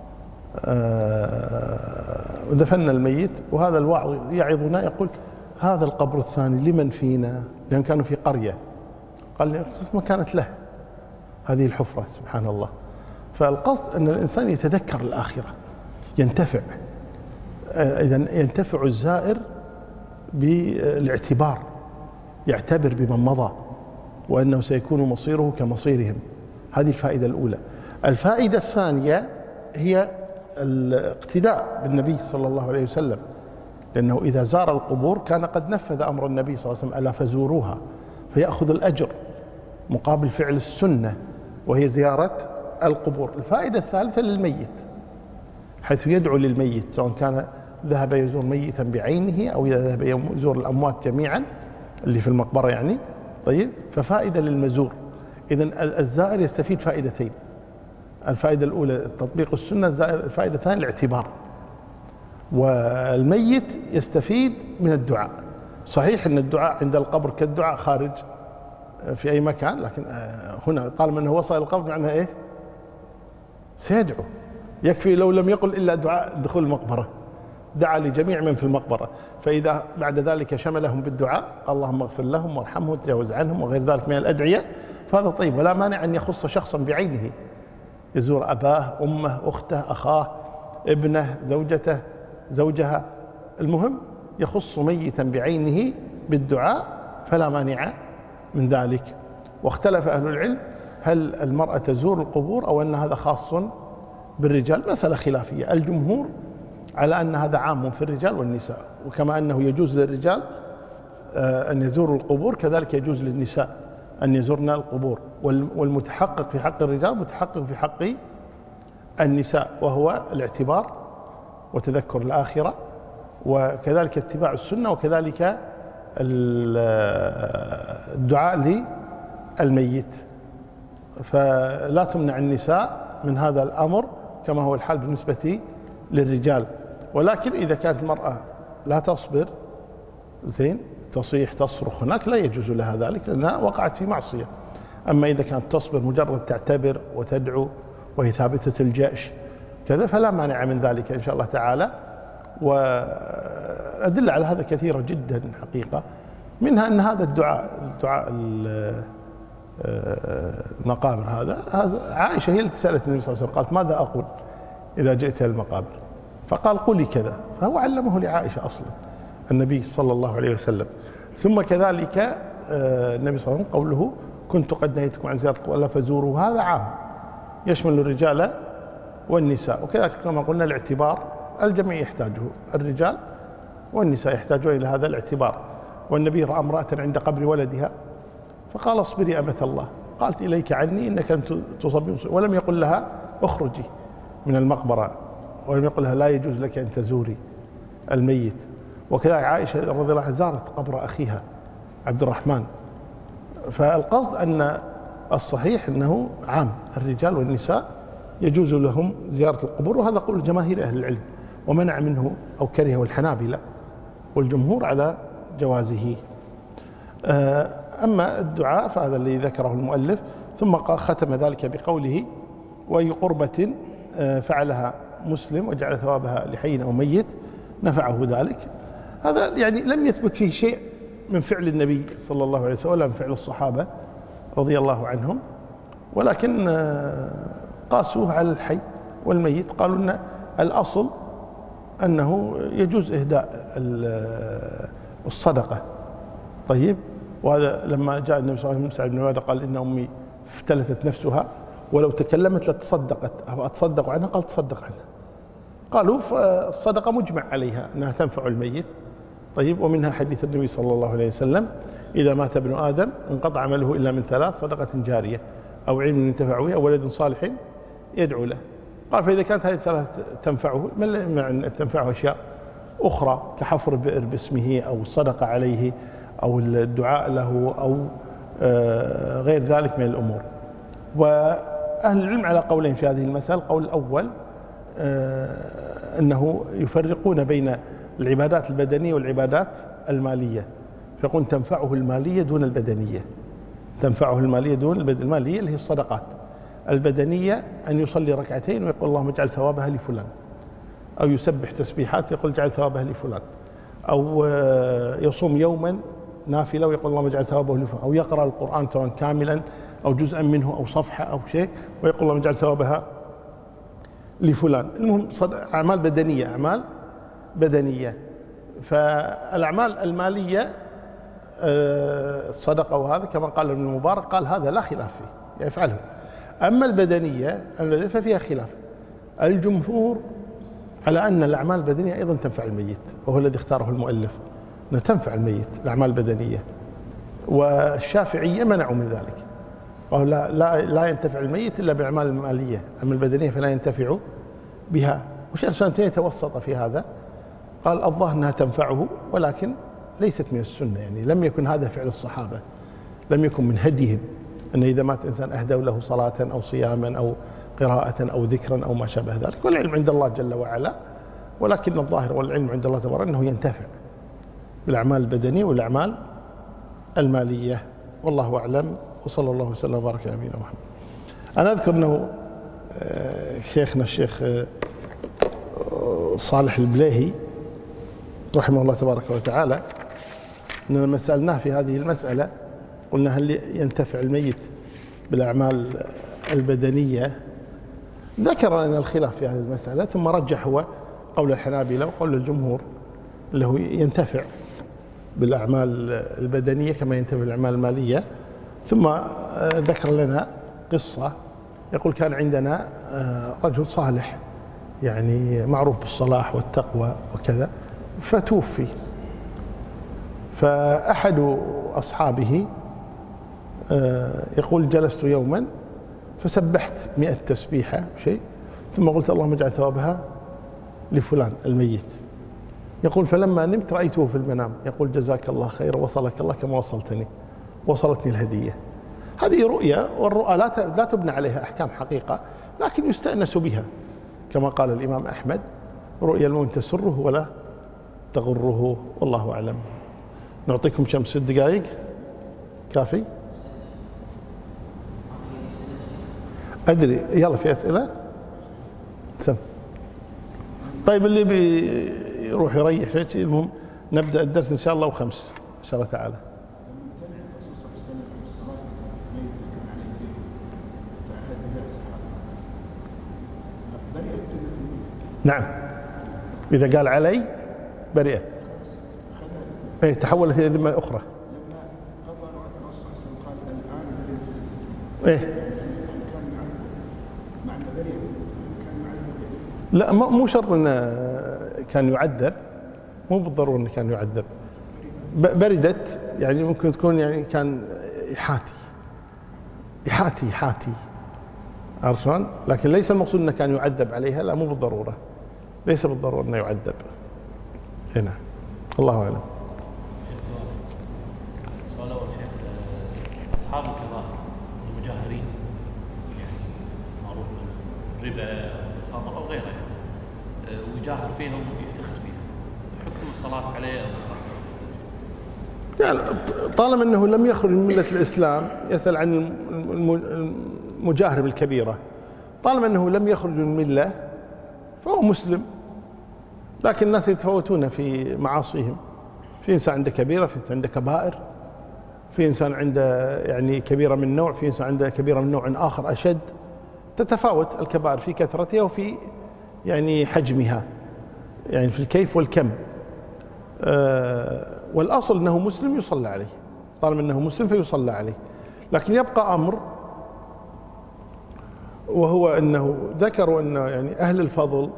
أه ودفنا الميت، وهذا الواعظ يعظنا يقول هذا القبر الثاني لمن فينا، لأن كانوا في قرية، قال لي ما كانت له هذه الحفرة. سبحان الله. فالقصد أن الإنسان يتذكر الآخرة، ينتفع. إذن ينتفع الزائر بالاعتبار، يعتبر بمن مضى، وأنه سيكون مصيره كمصيرهم. هذه الفائدة الأولى. الفائدة الثانية هي الاقتداء بالنبي صلى الله عليه وسلم، لأنه إذا زار القبور كان قد نفذ أمر النبي صلى الله عليه وسلم ألا فزوروها، فيأخذ الأجر مقابل فعل السنة وهي زيارة القبور. الفائدة الثالثة للميت، حيث يدعو للميت سواء كان ذهب يزور ميتا بعينه أو ذهب يزور الأموات جميعا اللي في المقبرة يعني. طيب، ففائدة للمزور. إذن الزائر يستفيد فائدتين: الفائدة الأولى تطبيق السنة، الفائدة الثانية الاعتبار. والميت يستفيد من الدعاء. صحيح أن الدعاء عند القبر كالدعاء خارج في أي مكان، لكن هنا طالما أنه وصل القبر معناها إيه؟ سيدعو. يكفي لو لم يقل إلا دعاء دخول المقبرة، دعا لجميع من في المقبرة، فإذا بعد ذلك شملهم بالدعاء اللهم اغفر لهم وارحمهم وتجاوز عنهم وغير ذلك من الأدعية، فهذا طيب. ولا مانع أن يخص شخصا بعينه، يزور أباه، أمه، أخته، أخاه، ابنه، زوجته، زوجها، المهم يخص ميتا بعينه بالدعاء، فلا مانع من ذلك. واختلف أهل العلم هل المرأة تزور القبور أو أن هذا خاص بالرجال، مسألة خلافية. الجمهور على أن هذا عام في الرجال والنساء، وكما أنه يجوز للرجال أن يزوروا القبور كذلك يجوز للنساء أن يزورن القبور. والمتحقق في حق الرجال متحقق في حق النساء، وهو الاعتبار وتذكر الآخرة، وكذلك اتباع السنة، وكذلك الدعاء للميت. فلا تمنع النساء من هذا الأمر كما هو الحال بالنسبة للرجال. ولكن إذا كانت المرأة لا تصبر زين، تصيح تصرخ هناك، لا يجوز لها ذلك لأنها وقعت في معصية. أما إذا كانت تصبر مجرد تعتبر وتدعو وهي ثابتة الجأش كذا فلا مانع من ذلك إن شاء الله تعالى. وأدل على هذا كثيرة جدا حقيقة، منها أن هذا الدعاء الدعاء المقابر هذا عائشة هي التي سألت النبي صلى الله عليه وسلم قالت ماذا أقول إذا جئت المقابر، فقال قولي كذا، فهو علمه لعائشة أصلا النبي صلى الله عليه وسلم. ثم كذلك النبي صلى الله عليه وسلم قوله كنت قد نهيتكم عن زيارة القبور فزوروا، هذا عام يشمل الرجال والنساء. وكذلك كما قلنا الاعتبار الجميع يحتاجه، الرجال والنساء يحتاجون إلى هذا الاعتبار. والنبي رأى امرأة عند قبر ولدها فقال اصبري أمة الله، قالت إليك عني إنك لم تصبي، ولم يقل لها اخرجي من المقبرة، ولم يقل لها لا يجوز لك أن تزوري الميت. وكذلك عائشة رضي الله عنها زارت قبر أخيها عبد الرحمن. فالقصد أن الصحيح أنه عام، الرجال والنساء يجوز لهم زيارة القبور، وهذا قول جماهير أهل العلم، ومنع منه أو كرهه الحنابلة، والجمهور على جوازه. أما الدعاء فهذا الذي ذكره المؤلف. ثم ختم ذلك بقوله وأي قربة فعلها مسلم وجعل ثوابها لحي أو ميت نفعه ذلك. هذا يعني لم يثبت فيه شيء من فعل النبي صلى الله عليه وسلم ولا من فعل الصحابة رضي الله عنهم، ولكن قاسوه على الحي والميت. قالوا أن الأصل أنه يجوز إهداء الصدقة. طيب، وهذا لما جاء النبي صلى الله عليه وسلم سعد بن عبادة قال إن أمي افتلتت نفسها ولو تكلمت لتصدقت، أتصدق عنها؟ قال تصدق عنها. قالوا فالصدقة مجمع عليها أنها تنفع الميت. طيب، ومنها حديث النبي صلى الله عليه وسلم إذا مات ابن آدم انقطع عمله إلا من ثلاث: صدقة جارية أو علم ينتفع به أو ولد صالح يدعو له. قال فإذا كانت هذه الثلاث تنفعه، من تنفعه أشياء أخرى كحفر بئر باسمه أو الصدقة عليه أو الدعاء له أو غير ذلك من الأمور. وأهل العلم على قولين في هذه المسألة. القول الأول أنه يفرقون بين العبادات البدنية والعبادات المالية، فيقول تنفعه المالية دون البدنية، تنفعه المالية دون البدنية. المالية اللي هي الصدقات، البدنية أن يصلي ركعتين ويقول اللهم اجعل ثوابها لفلان، أو يسبح تسبيحات يقول اجعل ثوابها لفلان، أو يصوم يوما نافلة ويقول اللهم اجعل ثوابه لفلان، أو يقرأ القرآن سواء كاملا أو جزءا منه أو صفحة أو شيء ويقول اللهم اجعل ثوابها لفلان. المهم أعمال بدنية، أعمال بدنية. فالأعمال المالية الصدقة وهذا كما قال ابن المبارك قال هذا لا خلاف فيه يفعله. أما البدنية ففيها خلاف. الجمهور على أن الأعمال البدنية أيضا تنفع الميت، وهو الذي اختاره المؤلف أنها تنفع الميت الأعمال البدنية، والشافعية منعوا من ذلك، وهو لا, لا, لا ينتفع الميت إلا بالأعمال المالية، أما البدنية فلا ينتفع بها. وشيخ الإسلام تيمية توسط في هذا، قال الظاهر أنها تنفعه ولكن ليست من السنة، يعني لم يكن هذا فعل الصحابة، لم يكن من هديهم أن إذا مات إنسان أهدوا له صلاة أو صياما أو قراءة أو ذكرا أو ما شابه ذلك، والعلم عند الله جل وعلا، ولكن الظاهر والعلم عند الله تبارك أنه ينتفع بالأعمال البدنية والأعمال المالية، والله أعلم. وصلى الله وسلم وبارك على نبينا محمد. أنا أذكر أنه شيخنا الشيخ صالح البليهي رحمه الله تبارك وتعالى، أننا لما سألناه في هذه المسألة قلنا هل ينتفع الميت بالأعمال البدنية، ذكر لنا الخلاف في هذه المسألة، ثم رجح هو قول الحنابلة وقول الجمهور اللي هو ينتفع بالأعمال البدنية كما ينتفع بالأعمال المالية. ثم ذكر لنا قصة، يقول كان عندنا رجل صالح يعني معروف بالصلاح والتقوى وكذا، فتوفي، فأحد أصحابه يقول جلست يوما فسبحت مئة تسبيحة شيء، ثم قلت اللهم اجعل ثوابها لفلان الميت. يقول فلما نمت رأيته في المنام يقول جزاك الله خير وصلك الله كما وصلتني، وصلتني الهدية. هذه رؤيا، والرؤى لا تبنى عليها أحكام حقيقة، لكن يستأنس بها كما قال الإمام أحمد رؤيا المؤمن تسره ولا تغره، والله أعلم. نعطيكم كم ست دقائق كافي؟ أدري، يلا في أسئلة؟ سم. طيب اللي بيروح يريح شيء، المهم نبدأ الدرس إن شاء الله وخمس إن شاء الله تعالى. نعم، إذا قال علي برئت، إيه تحولت إلى ذمة أخرى. إيه لا، مو شرط أنه كان يعذب، مو بالضرورة أنه كان يعذب. بردت يعني ممكن تكون يعني كان يحاتي يحاتي يحاتي عرفان، لكن ليس المقصود أنه كان يعذب عليها، لا مو بالضرورة، ليس بالضرورة أنه يعذب هنا، الله أعلم. سؤال أول شيخ، أصحاب الكبائر المجاهرين يعني معروف الربا الخمر أو غيره ويجاهر فيهم ويفتخر فيهم، حكم الصلاة عليه أو يعني طالما أنه لم يخرج من ملة الإسلام، يسأل عن المجاهر بالكبيرة، طالما أنه لم يخرج من ملة فهو مسلم، لكن الناس يتفاوتون في معاصيهم، في إنسان عنده كبيرة، في إنسان عنده كبائر، في إنسان عنده يعني كبيرة من نوع، في إنسان عنده كبيرة من نوع آخر أشد، تتفاوت الكبائر في كثرتها وفي يعني حجمها، يعني في الكيف والكم. أه والأصل أنه مسلم يصلى عليه، طالما أنه مسلم فيصلى عليه. لكن يبقى أمر، وهو أنه ذكروا أن يعني أهل الفضل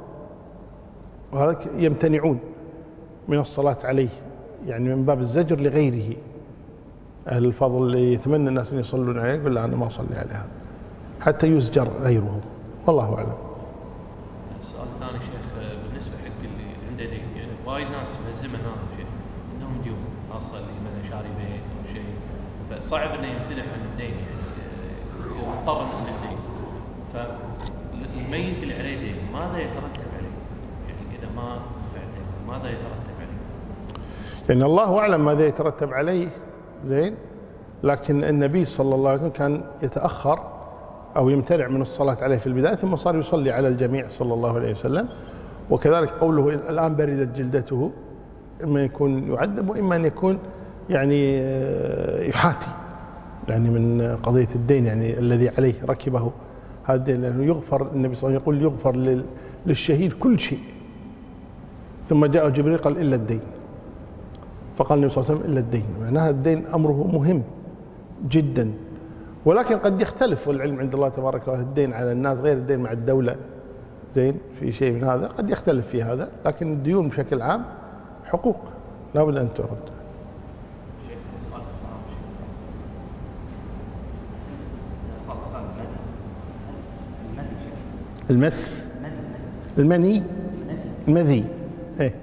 يمتنعون من الصلاة عليه، يعني من باب الزجر لغيره. أهل الفضل اللي يتمنى الناس أن يصلون عليه يقول لا أنا ما أصلي على هذا حتى يزجر غيره، والله أعلم. السؤال الثاني شيخ، بالنسبة حق اللي عنده دين، يعني وايد ناس مهزمة هنا شيخ عندهم ديون، خاصة اللي مثلا شاري بيت أو شيء، فصعب إنه يمتنع عن الدين، يعني يضطر من الدين. فالميت اللي عليه دين ماذا يترتب عليه؟ يعني إذا ما دفع الدين ماذا يترتب عليه؟ يعني الله أعلم ماذا يترتب عليه، زين. لكن النبي صلى الله عليه وسلم كان يتأخر أو يمتنع من الصلاة عليه في البداية، ثم صار يصلي على الجميع صلى الله عليه وسلم. وكذلك قوله الآن بردت جلدته، إما يكون يعذب وإما أن يكون يعني يحاتي، يعني من قضية الدين يعني الذي عليه ركبه هذا الدين، لأنه يغفر، النبي صلى الله عليه وسلم يقول يغفر للشهيد كل شيء، ثم جاء جبريل قال إلا الدين. فقال النبي صلى الله عليه وسلم إلا الدين، معناها الدين أمره مهم جدا، ولكن قد يختلف، والعلم عند الله تبارك وتعالى، الدين على الناس غير الدين مع الدولة، زين في شيء من هذا قد يختلف في هذا، لكن الديون بشكل عام حقوق لا بد أن ترد. المس المني المذي ايه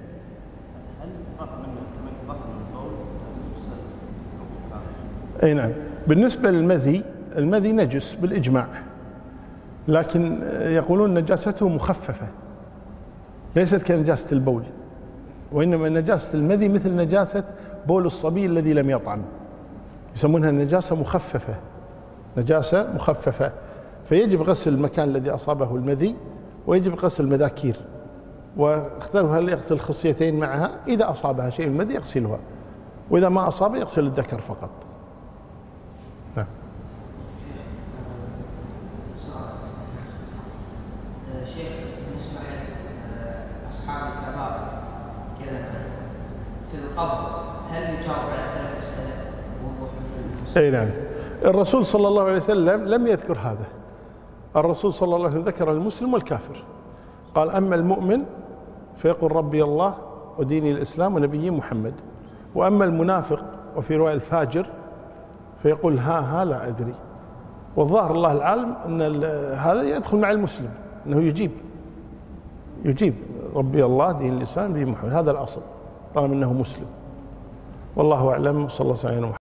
اي نعم. بالنسبة للمذي، المذي نجس بالإجماع، لكن يقولون نجاسته مخففة ليست كنجاسة البول، وإنما نجاسة المذي مثل نجاسة بول الصبي الذي لم يطعم، يسمونها نجاسة مخففة، نجاسة مخففة، فيجب غسل المكان الذي أصابه المذي، ويجب غسل المذاكير، واختلف هل يغسل الخصيتين معها، إذا أصابها شيء المذي يغسلها، وإذا ما أصاب يغسل الذكر فقط. نعم. شيخ بالنسبة لأصحاب الكبائر كذا في القبر هل يجاوب على ثلاث أسئلة وضوح مثل؟ أي نعم. الرسول صلى الله عليه وسلم لم يذكر هذا. الرسول صلى الله عليه وسلم ذكر المسلم والكافر، قال أما المؤمن فيقول ربي الله وديني الإسلام ونبي محمد، وأما المنافق وفي رواية الفاجر فيقول ها ها لا أدري. والظاهر الله العالم أن هذا يدخل مع المسلم، أنه يجيب يجيب ربي الله دين الإسلام نبي محمد، هذا الأصل طالما أنه مسلم. والله أعلم. صلى الله عليه وسلم.